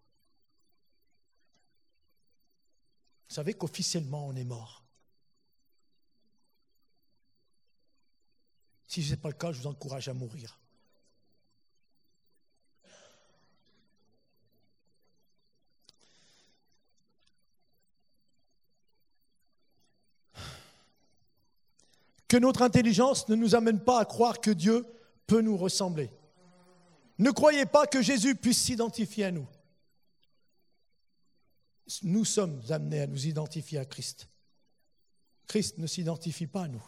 Vous savez qu'officiellement on est mort. Si ce n'est pas le cas, je vous encourage à mourir. Que notre intelligence ne nous amène pas à croire que Dieu peut nous ressembler. Ne croyez pas que Jésus puisse s'identifier à nous. Nous sommes amenés à nous identifier à Christ. Christ ne s'identifie pas à nous.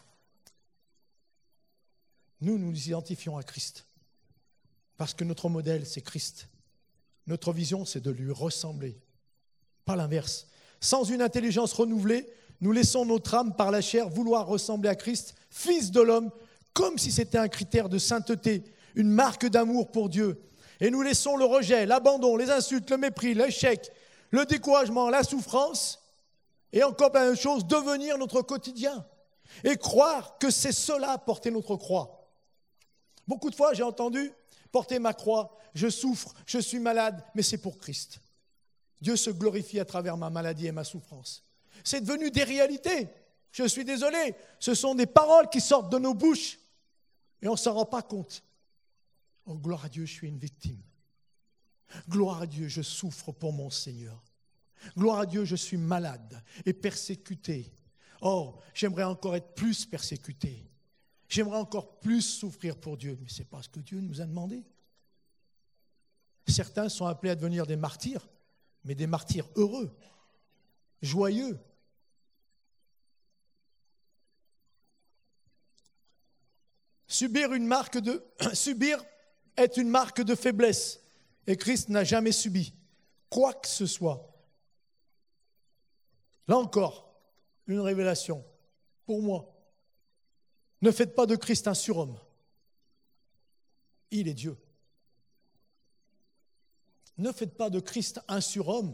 Nous, nous nous identifions à Christ. Parce que notre modèle, c'est Christ. Notre vision, c'est de lui ressembler. Pas l'inverse. Sans une intelligence renouvelée, nous laissons notre âme par la chair vouloir ressembler à Christ, Fils de l'homme, comme si c'était un critère de sainteté, une marque d'amour pour Dieu. Et nous laissons le rejet, l'abandon, les insultes, le mépris, l'échec, le découragement, la souffrance, et encore plein de choses, devenir notre quotidien. Et croire que c'est cela, porter notre croix. Beaucoup de fois, j'ai entendu porter ma croix, je souffre, je suis malade, mais c'est pour Christ. Dieu se glorifie à travers ma maladie et ma souffrance. C'est devenu des réalités. Je suis désolé, ce sont des paroles qui sortent de nos bouches et on ne s'en rend pas compte. Oh, gloire à Dieu, je suis une victime. Gloire à Dieu, je souffre pour mon Seigneur. Gloire à Dieu, je suis malade et persécuté. Oh, j'aimerais encore être plus persécuté. J'aimerais encore plus souffrir pour Dieu, mais ce n'est pas ce que Dieu nous a demandé. Certains sont appelés à devenir des martyrs, mais des martyrs heureux, joyeux. Subir une marque de subir est une marque de faiblesse et Christ n'a jamais subi quoi que ce soit. Là encore, une révélation pour moi. Ne faites pas de Christ un surhomme. Il est Dieu. Ne faites pas de Christ un surhomme.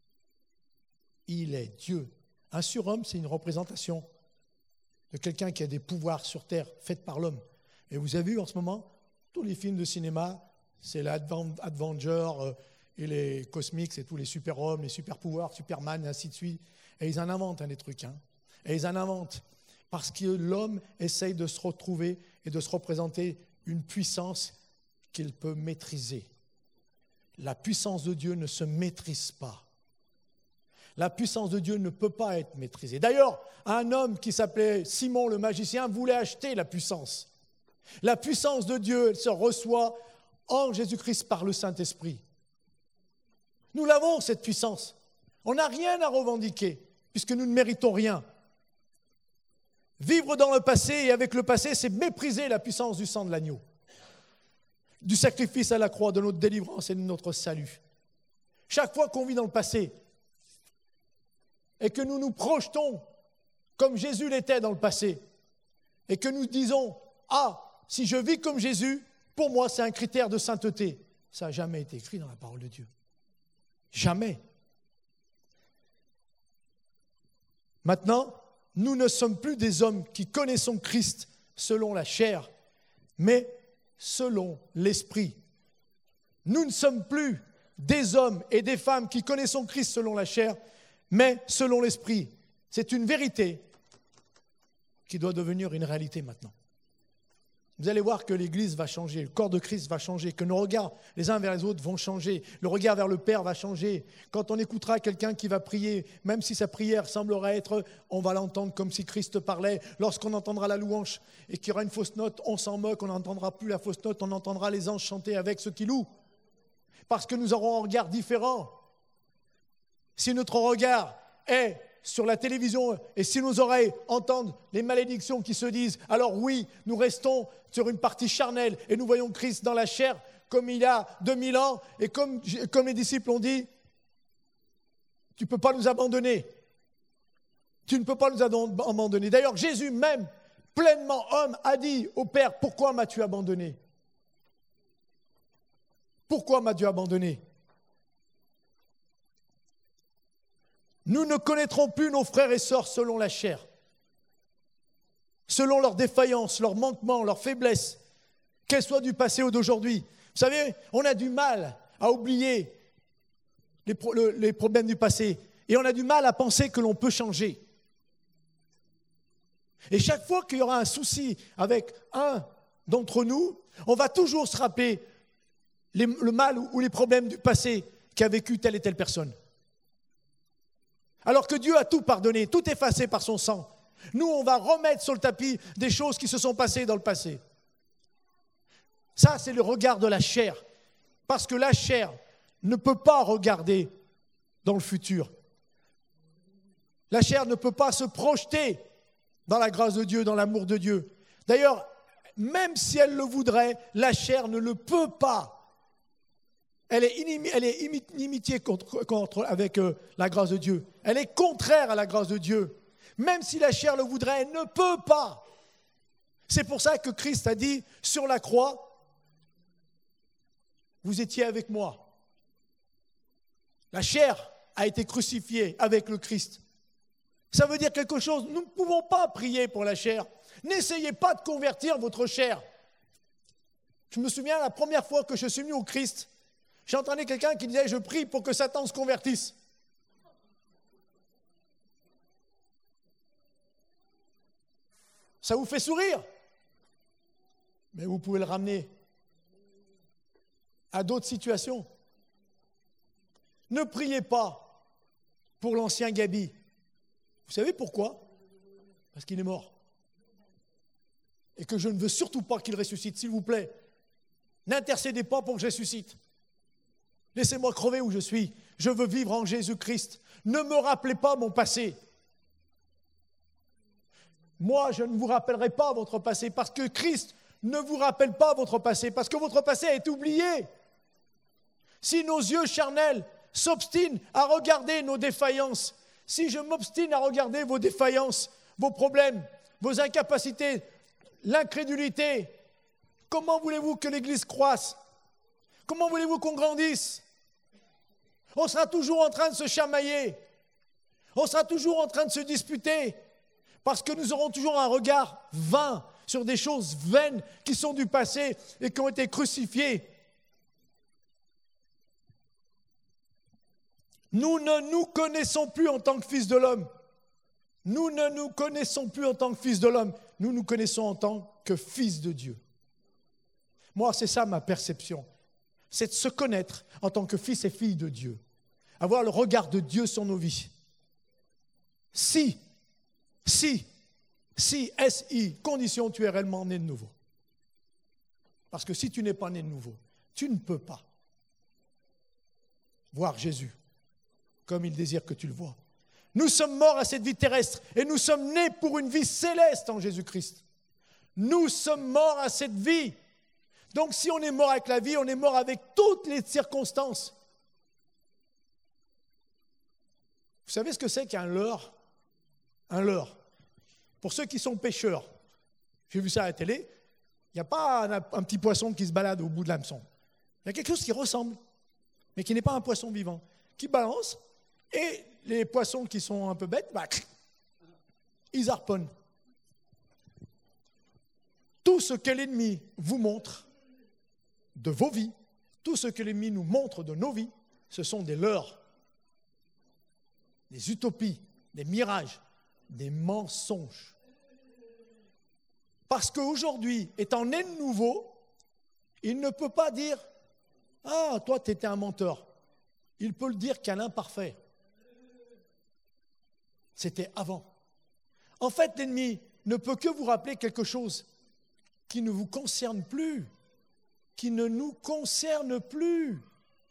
Il est Dieu. Un surhomme, c'est une représentation de quelqu'un qui a des pouvoirs sur terre faits par l'homme. Et vous avez vu en ce moment, tous les films de cinéma, c'est l'Adventure euh, et les Cosmics et tous les super-hommes, les super-pouvoirs, Superman et ainsi de suite. Et ils en inventent hein, des trucs. Hein. Et ils en inventent. Parce que l'homme essaye de se retrouver et de se représenter une puissance qu'il peut maîtriser. La puissance de Dieu ne se maîtrise pas. La puissance de Dieu ne peut pas être maîtrisée. D'ailleurs, un homme qui s'appelait Simon le magicien voulait acheter la puissance. La puissance de Dieu, elle se reçoit en Jésus-Christ par le Saint-Esprit. Nous l'avons, cette puissance. On n'a rien à revendiquer, puisque nous ne méritons rien. Vivre dans le passé et avec le passé, c'est mépriser la puissance du sang de l'agneau, du sacrifice à la croix, de notre délivrance et de notre salut. Chaque fois qu'on vit dans le passé et que nous nous projetons comme Jésus l'était dans le passé et que nous disons « Ah, si je vis comme Jésus, pour moi c'est un critère de sainteté », ça n'a jamais été écrit dans la parole de Dieu. Jamais. Maintenant, nous ne sommes plus des hommes qui connaissons Christ selon la chair, mais selon l'esprit. Nous ne sommes plus des hommes et des femmes qui connaissons Christ selon la chair, mais selon l'esprit. C'est une vérité qui doit devenir une réalité maintenant. Vous allez voir que l'Église va changer, le corps de Christ va changer, que nos regards les uns vers les autres vont changer, le regard vers le Père va changer. Quand on écoutera quelqu'un qui va prier, même si sa prière semblerait être, on va l'entendre comme si Christ parlait. Lorsqu'on entendra la louange et qu'il y aura une fausse note, on s'en moque, on n'entendra plus la fausse note, on entendra les anges chanter avec ceux qui louent. Parce que nous aurons un regard différent. Si notre regard est sur la télévision et si nos oreilles entendent les malédictions qui se disent, alors oui, nous restons sur une partie charnelle et nous voyons Christ dans la chair comme il y a deux mille ans et comme, comme les disciples ont dit, tu ne peux pas nous abandonner. Tu ne peux pas nous abandonner. D'ailleurs, Jésus même, pleinement homme, a dit au Père, pourquoi m'as-tu abandonné ? Pourquoi m'as-tu abandonné ? Nous ne connaîtrons plus nos frères et sœurs selon la chair, selon leurs défaillances, leurs manquements, leurs faiblesses, qu'elles soient du passé ou d'aujourd'hui. Vous savez, on a du mal à oublier les, pro- le, les problèmes du passé et on a du mal à penser que l'on peut changer. Et chaque fois qu'il y aura un souci avec un d'entre nous, on va toujours se rappeler les, le mal ou les problèmes du passé qu'a vécu telle et telle personne. Alors que Dieu a tout pardonné, tout effacé par son sang. Nous, on va remettre sur le tapis des choses qui se sont passées dans le passé. Ça, c'est le regard de la chair. Parce que la chair ne peut pas regarder dans le futur. La chair ne peut pas se projeter dans la grâce de Dieu, dans l'amour de Dieu. D'ailleurs, même si elle le voudrait, la chair ne le peut pas. Elle est, inimi- elle est inimitié contre, contre, avec euh, la grâce de Dieu. Elle est contraire à la grâce de Dieu. Même si la chair le voudrait, elle ne peut pas. C'est pour ça que Christ a dit sur la croix, vous étiez avec moi. La chair a été crucifiée avec le Christ. Ça veut dire quelque chose. Nous ne pouvons pas prier pour la chair. N'essayez pas de convertir votre chair. Je me souviens la première fois que je suis venu au Christ, j'ai entendu quelqu'un qui disait « Je prie pour que Satan se convertisse ». Ça vous fait sourire, mais vous pouvez le ramener à d'autres situations. Ne priez pas pour l'ancien Gabi. Vous savez pourquoi ? Parce qu'il est mort. Et que je ne veux surtout pas qu'il ressuscite, s'il vous plaît. N'intercédez pas pour que je ressuscite. Laissez-moi crever où je suis. Je veux vivre en Jésus-Christ. Ne me rappelez pas mon passé. Moi, je ne vous rappellerai pas votre passé parce que Christ ne vous rappelle pas votre passé, parce que votre passé est oublié. Si nos yeux charnels s'obstinent à regarder nos défaillances, si je m'obstine à regarder vos défaillances, vos problèmes, vos incapacités, l'incrédulité, comment voulez-vous que l'Église croisse ? Comment voulez-vous qu'on grandisse ? On sera toujours en train de se chamailler. On sera toujours en train de se disputer. Parce que nous aurons toujours un regard vain sur des choses vaines qui sont du passé et qui ont été crucifiées. Nous ne nous connaissons plus en tant que fils de l'homme. Nous ne nous connaissons plus en tant que fils de l'homme. Nous nous connaissons en tant que fils de Dieu. Moi, c'est ça ma perception. C'est de se connaître en tant que fils et fille de Dieu. Avoir le regard de Dieu sur nos vies. Si, si, si, S I, condition, tu es réellement né de nouveau. Parce que si tu n'es pas né de nouveau, tu ne peux pas voir Jésus comme il désire que tu le vois. Nous sommes morts à cette vie terrestre et nous sommes nés pour une vie céleste en Jésus-Christ. Nous sommes morts à cette vie. Donc si on est mort avec la vie, on est mort avec toutes les circonstances. Vous savez ce que c'est qu'un leurre? Un leurre. Pour ceux qui sont pêcheurs, j'ai vu ça à la télé, il n'y a pas un, un petit poisson qui se balade au bout de l'hameçon. Il y a quelque chose qui ressemble, mais qui n'est pas un poisson vivant, qui balance, et les poissons qui sont un peu bêtes, bah, ils harponnent. Tout ce que l'ennemi vous montre de vos vies, tout ce que l'ennemi nous montre de nos vies, ce sont des leurres, des utopies, des mirages, des mensonges. Parce qu'aujourd'hui, étant né de nouveau, il ne peut pas dire « Ah, toi, tu étais un menteur ». Il peut le dire qu'à l'imparfait. C'était avant. En fait, l'ennemi ne peut que vous rappeler quelque chose qui ne vous concerne plus, qui ne nous concerne plus.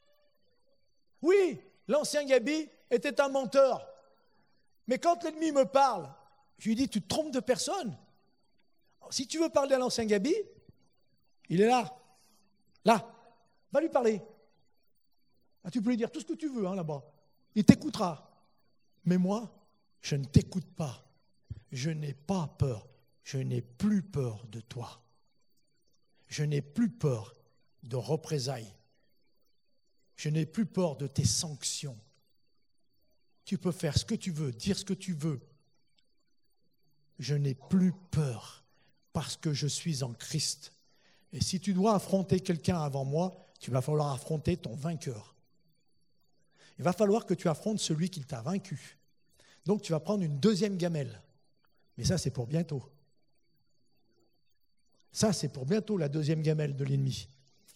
Oui, l'ancien Gabi était un menteur. Mais quand l'ennemi me parle, je lui dis, tu te trompes de personne. Alors, si tu veux parler à l'ancien Gabi, il est là. Là. Va lui parler. Ah, tu peux lui dire tout ce que tu veux hein, là-bas. Il t'écoutera. Mais moi, je ne t'écoute pas. Je n'ai pas peur. Je n'ai plus peur de toi. Je n'ai plus peur de représailles. Je n'ai plus peur de tes sanctions. Tu peux faire ce que tu veux, dire ce que tu veux. Je n'ai plus peur parce que je suis en Christ. Et si tu dois affronter quelqu'un avant moi, tu vas falloir affronter ton vainqueur. Il va falloir que tu affrontes celui qui t'a vaincu. Donc tu vas prendre une deuxième gamelle. Mais ça, c'est pour bientôt. Ça, c'est pour bientôt la deuxième gamelle de l'ennemi.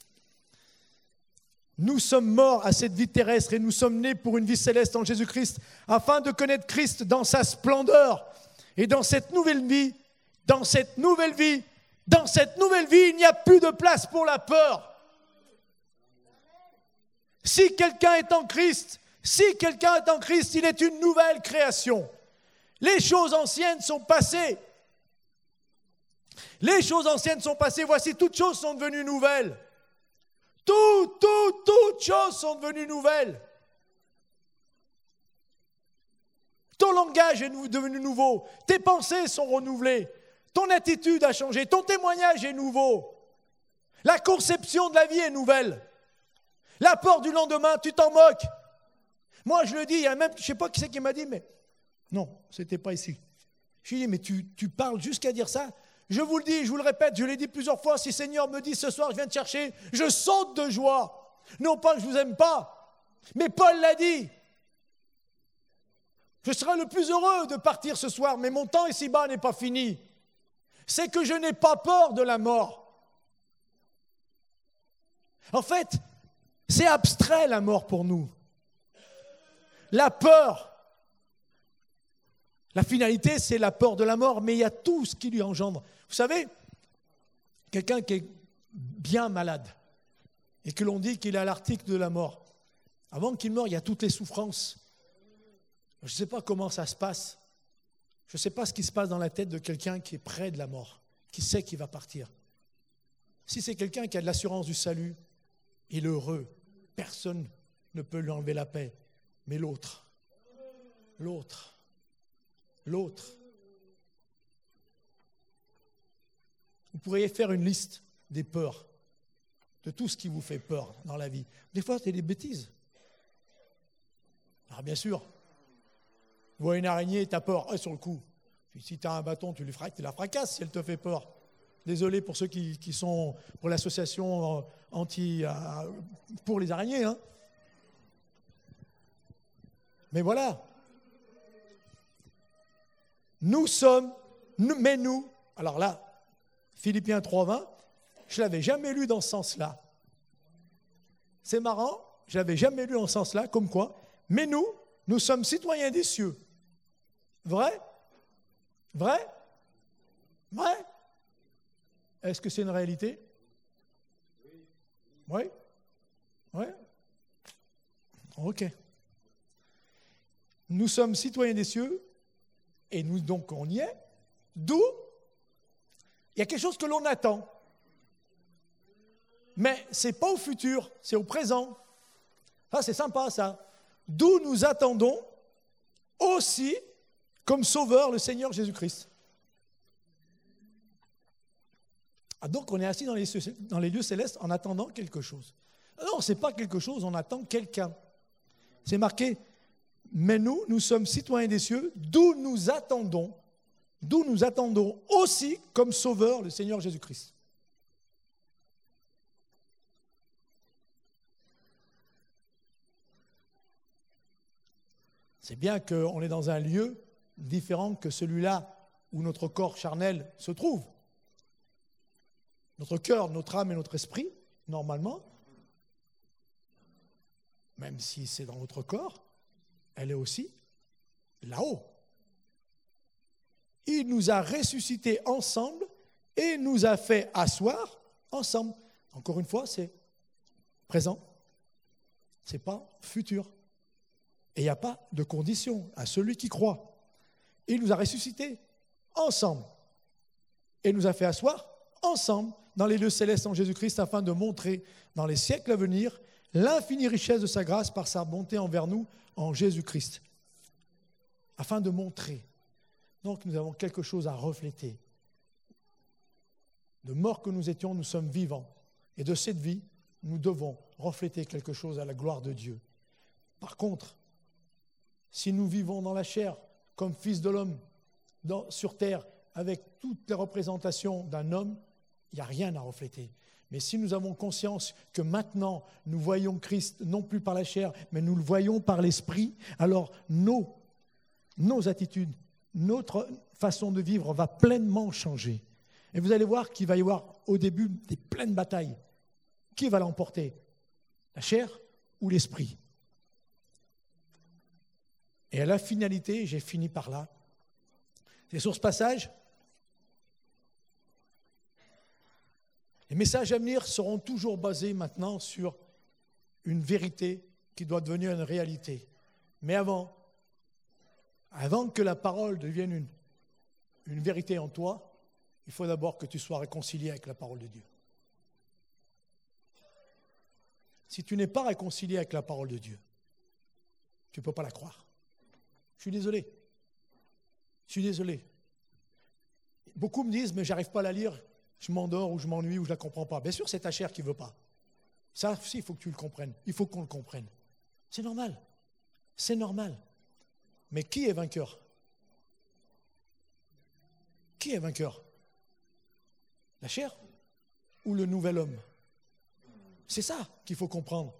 Nous sommes morts à cette vie terrestre et nous sommes nés pour une vie céleste en Jésus-Christ afin de connaître Christ dans sa splendeur. Et dans cette nouvelle vie, dans cette nouvelle vie, dans cette nouvelle vie, il n'y a plus de place pour la peur. Si quelqu'un est en Christ, si quelqu'un est en Christ, il est une nouvelle création. Les choses anciennes sont passées. Les choses anciennes sont passées. Voici, toutes choses sont devenues nouvelles. Toutes, toutes, toutes choses sont devenues nouvelles. Ton langage est devenu nouveau. Tes pensées sont renouvelées. Ton attitude a changé. Ton témoignage est nouveau. La conception de la vie est nouvelle. La peur du lendemain, tu t'en moques. Moi, je le dis, il y a même, je ne sais pas qui c'est qui m'a dit, mais non, ce n'était pas ici. Je lui ai dit, mais tu, tu parles jusqu'à dire ça. Je vous le dis, je vous le répète, je l'ai dit plusieurs fois, si le Seigneur me dit ce soir, je viens te chercher, je saute de joie. Non pas que je ne vous aime pas, mais Paul l'a dit. Je serai le plus heureux de partir ce soir, mais mon temps ici-bas n'est pas fini. C'est que je n'ai pas peur de la mort. En fait, c'est abstrait la mort pour nous. La peur, la finalité, c'est la peur de la mort, mais il y a tout ce qui lui engendre. Vous savez, quelqu'un qui est bien malade et que l'on dit qu'il est à l'article de la mort, avant qu'il meure, il y a toutes les souffrances. Je ne sais pas comment ça se passe. Je ne sais pas ce qui se passe dans la tête de quelqu'un qui est près de la mort, qui sait qu'il va partir. Si c'est quelqu'un qui a de l'assurance du salut, il est heureux. Personne ne peut lui enlever la paix. Mais l'autre, l'autre, l'autre. Vous pourriez faire une liste des peurs, de tout ce qui vous fait peur dans la vie. Des fois, c'est des bêtises. Alors bien sûr, tu vois une araignée, tu as peur, ah, sur le coup. Puis si tu as un bâton, tu, lui frac- tu la fracasses si elle te fait peur. Désolé pour ceux qui, qui sont pour l'association anti, euh, pour les araignées, hein. Mais voilà, nous sommes, nous, mais nous, alors là, Philippiens trois vingt, je ne l'avais jamais lu dans ce sens-là. C'est marrant, je ne l'avais jamais lu dans ce sens-là, comme quoi, mais nous, nous sommes citoyens des cieux. Vrai? Vrai? Vrai? Est-ce que c'est une réalité? Oui? Oui? Ok. Nous sommes citoyens des cieux, et nous donc on y est, d'où il y a quelque chose que l'on attend. Mais ce n'est pas au futur, c'est au présent. Ça, c'est sympa, ça. D'où nous attendons aussi, comme sauveur, le Seigneur Jésus-Christ. Ah, donc, on est assis dans les, dans les lieux célestes en attendant quelque chose. Non, ce n'est pas quelque chose, on attend quelqu'un. C'est marqué, mais nous, nous sommes citoyens des cieux, d'où nous attendons, d'où nous attendons aussi, comme sauveur, le Seigneur Jésus-Christ. C'est bien qu'on est dans un lieu différent que celui-là où notre corps charnel se trouve. Notre cœur, notre âme et notre esprit, normalement, même si c'est dans notre corps, elle est aussi là-haut. Il nous a ressuscités ensemble et nous a fait asseoir ensemble. Encore une fois, c'est présent, ce n'est pas futur. Et il n'y a pas de condition à celui qui croit. Il nous a ressuscités ensemble et nous a fait asseoir ensemble dans les lieux célestes en Jésus-Christ afin de montrer dans les siècles à venir l'infinie richesse de sa grâce par sa bonté envers nous en Jésus-Christ. Afin de montrer. Donc nous avons quelque chose à refléter. De mort que nous étions, nous sommes vivants. Et de cette vie, nous devons refléter quelque chose à la gloire de Dieu. Par contre, si nous vivons dans la chair, comme fils de l'homme, dans, sur terre, avec toutes les représentations d'un homme, il n'y a rien à refléter. Mais si nous avons conscience que maintenant, nous voyons Christ, non plus par la chair, mais nous le voyons par l'esprit, alors nos, nos attitudes, notre façon de vivre va pleinement changer. Et vous allez voir qu'il va y avoir au début des pleines batailles. Qui va l'emporter? La chair ou l'esprit? Et à la finalité, j'ai fini par là. C'est sur ce passage. Les messages à venir seront toujours basés maintenant sur une vérité qui doit devenir une réalité. Mais avant, avant que la parole devienne une, une vérité en toi, il faut d'abord que tu sois réconcilié avec la parole de Dieu. Si tu n'es pas réconcilié avec la parole de Dieu, tu ne peux pas la croire. Je suis désolé. Je suis désolé. Beaucoup me disent, mais je n'arrive pas à la lire, je m'endors ou je m'ennuie ou je ne la comprends pas. Bien sûr, c'est ta chair qui ne veut pas. Ça aussi, il faut que tu le comprennes. Il faut qu'on le comprenne. C'est normal. C'est normal. Mais qui est vainqueur? Qui est vainqueur? La chair ou le nouvel homme? C'est ça qu'il faut comprendre.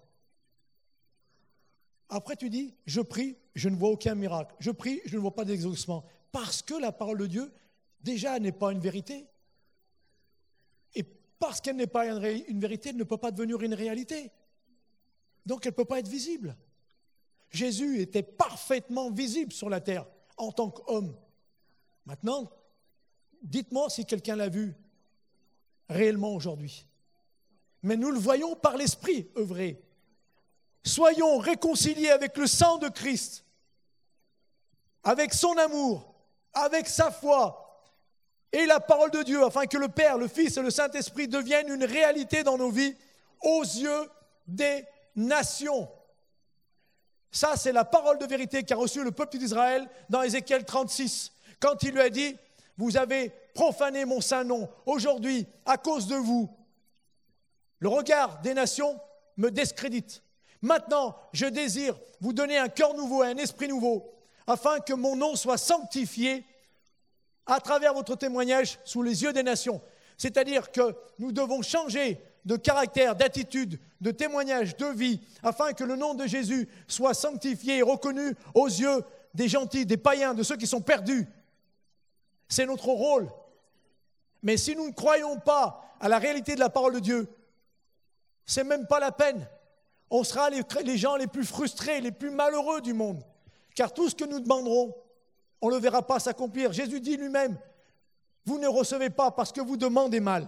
Après, tu dis, je prie, je ne vois aucun miracle. Je prie, je ne vois pas d'exaucement. Parce que la parole de Dieu, déjà, n'est pas une vérité. Et parce qu'elle n'est pas une, ré- une vérité, elle ne peut pas devenir une réalité. Donc, elle ne peut pas être visible. Jésus était parfaitement visible sur la terre en tant qu'homme. Maintenant, dites-moi si quelqu'un l'a vu réellement aujourd'hui. Mais nous le voyons par l'Esprit œuvrer. Soyons réconciliés avec le sang de Christ, avec son amour, avec sa foi et la parole de Dieu, afin que le Père, le Fils et le Saint-Esprit deviennent une réalité dans nos vies aux yeux des nations. Ça, c'est la parole de vérité qu'a reçue le peuple d'Israël dans Ézéchiel trente-six, quand il lui a dit « Vous avez profané mon saint nom. Aujourd'hui, à cause de vous, le regard des nations me discrédite. Maintenant, je désire vous donner un cœur nouveau et un esprit nouveau, afin que mon nom soit sanctifié à travers votre témoignage sous les yeux des nations. » C'est-à-dire que nous devons changer de caractère, d'attitude, de témoignage, de vie, afin que le nom de Jésus soit sanctifié et reconnu aux yeux des gentils, des païens, de ceux qui sont perdus. C'est notre rôle. Mais si nous ne croyons pas à la réalité de la parole de Dieu, c'est même pas la peine. On sera les, les gens les plus frustrés, les plus malheureux du monde. Car tout ce que nous demanderons, on ne le verra pas s'accomplir. Jésus dit lui-même, vous ne recevez pas parce que vous demandez mal.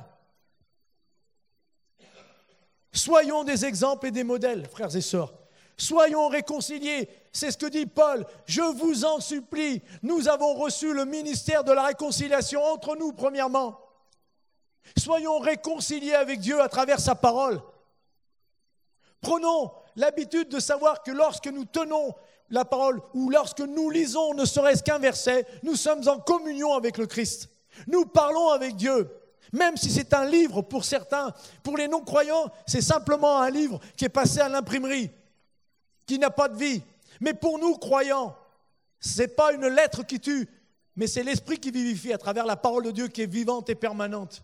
Soyons des exemples et des modèles, frères et sœurs. Soyons réconciliés. C'est ce que dit Paul. Je vous en supplie. Nous avons reçu le ministère de la réconciliation entre nous, premièrement. Soyons réconciliés avec Dieu à travers sa parole. Prenons l'habitude de savoir que lorsque nous tenons la parole ou lorsque nous lisons ne serait-ce qu'un verset, nous sommes en communion avec le Christ. Nous parlons avec Dieu. Même si c'est un livre pour certains, pour les non-croyants, c'est simplement un livre qui est passé à l'imprimerie, qui n'a pas de vie. Mais pour nous, croyants, ce n'est pas une lettre qui tue, mais c'est l'esprit qui vivifie à travers la parole de Dieu qui est vivante et permanente.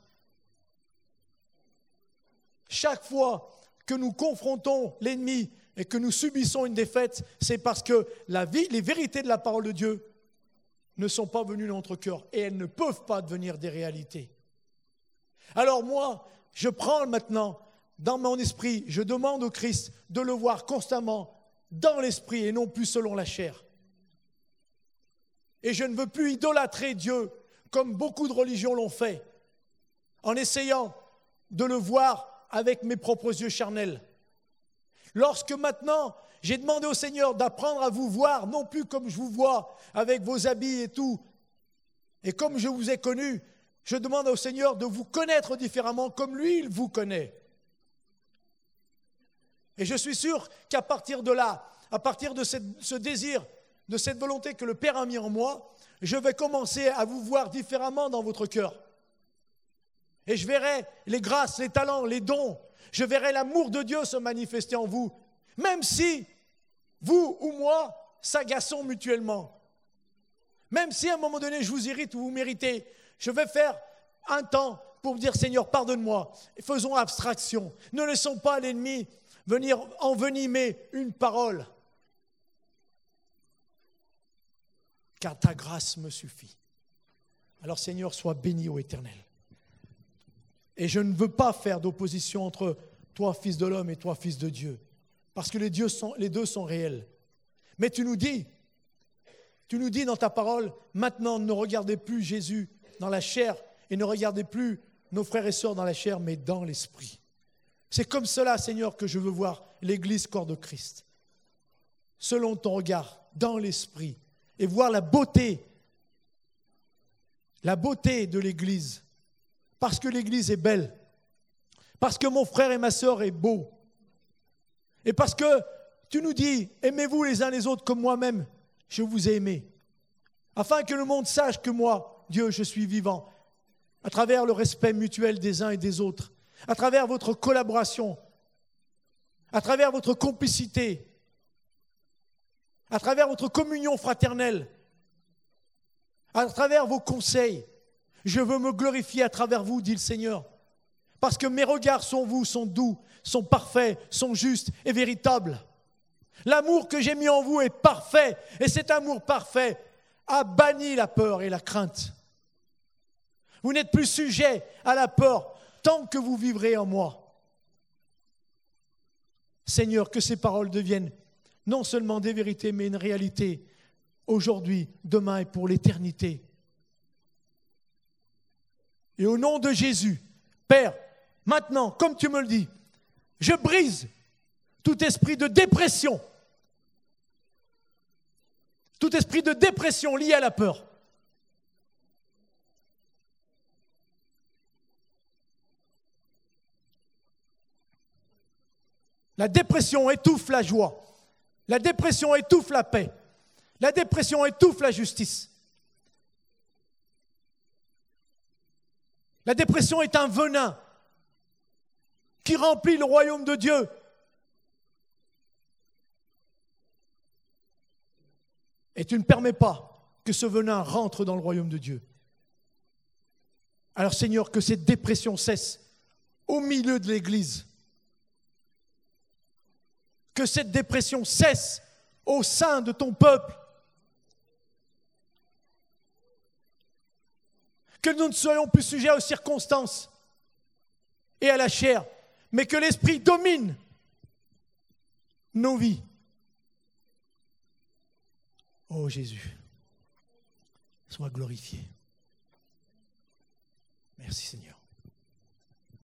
Chaque fois que nous confrontons l'ennemi et que nous subissons une défaite, c'est parce que la vie, les vérités de la parole de Dieu ne sont pas venues dans notre cœur et elles ne peuvent pas devenir des réalités. Alors moi, je prends maintenant dans mon esprit, je demande au Christ de le voir constamment dans l'esprit et non plus selon la chair. Et je ne veux plus idolâtrer Dieu comme beaucoup de religions l'ont fait, en essayant de le voir avec mes propres yeux charnels. Lorsque maintenant, j'ai demandé au Seigneur d'apprendre à vous voir, non plus comme je vous vois, avec vos habits et tout, et comme je vous ai connu, je demande au Seigneur de vous connaître différemment comme lui, il vous connaît. Et je suis sûr qu'à partir de là, à partir de cette, ce désir, de cette volonté que le Père a mis en moi, je vais commencer à vous voir différemment dans votre cœur. Et je verrai les grâces, les talents, les dons. Je verrai l'amour de Dieu se manifester en vous. Même si vous ou moi s'agaçons mutuellement. Même si à un moment donné je vous irrite ou vous méritez, je vais faire un temps pour dire Seigneur, pardonne-moi. Faisons abstraction. Ne laissons pas l'ennemi venir envenimer une parole. Car ta grâce me suffit. Alors Seigneur, sois béni ô Éternel. Et je ne veux pas faire d'opposition entre toi, fils de l'homme, et toi, fils de Dieu. Parce que les, dieux sont, les deux sont réels. Mais tu nous dis, tu nous dis dans ta parole, maintenant ne regardez plus Jésus dans la chair et ne regardez plus nos frères et sœurs dans la chair, mais dans l'esprit. C'est comme cela, Seigneur, que je veux voir l'Église corps de Christ. Selon ton regard, dans l'esprit. Et voir la beauté, la beauté de l'Église. Parce que l'Église est belle. Parce que mon frère et ma sœur est beau. Et parce que tu nous dis, aimez-vous les uns les autres comme moi-même, je vous ai aimés. Afin que le monde sache que moi, Dieu, je suis vivant. À travers le respect mutuel des uns et des autres. À travers votre collaboration. À travers votre complicité. À travers votre communion fraternelle. À travers vos conseils. Je veux me glorifier à travers vous, dit le Seigneur. Parce que mes regards sont vous, sont doux, sont parfaits, sont justes et véritables. L'amour que j'ai mis en vous est parfait. Et cet amour parfait a banni la peur et la crainte. Vous n'êtes plus sujet à la peur tant que vous vivrez en moi. Seigneur, que ces paroles deviennent non seulement des vérités, mais une réalité aujourd'hui, demain et pour l'éternité. Et au nom de Jésus, Père, maintenant, comme tu me le dis, je brise tout esprit de dépression, tout esprit de dépression lié à la peur. La dépression étouffe la joie. La dépression étouffe la paix. La dépression étouffe la justice. La dépression est un venin qui remplit le royaume de Dieu. Et tu ne permets pas que ce venin rentre dans le royaume de Dieu. Alors Seigneur, que cette dépression cesse au milieu de l'Église. Que cette dépression cesse au sein de ton peuple. Que nous ne soyons plus sujets aux circonstances et à la chair, mais que l'Esprit domine nos vies. Oh Jésus, soit glorifié. Merci Seigneur.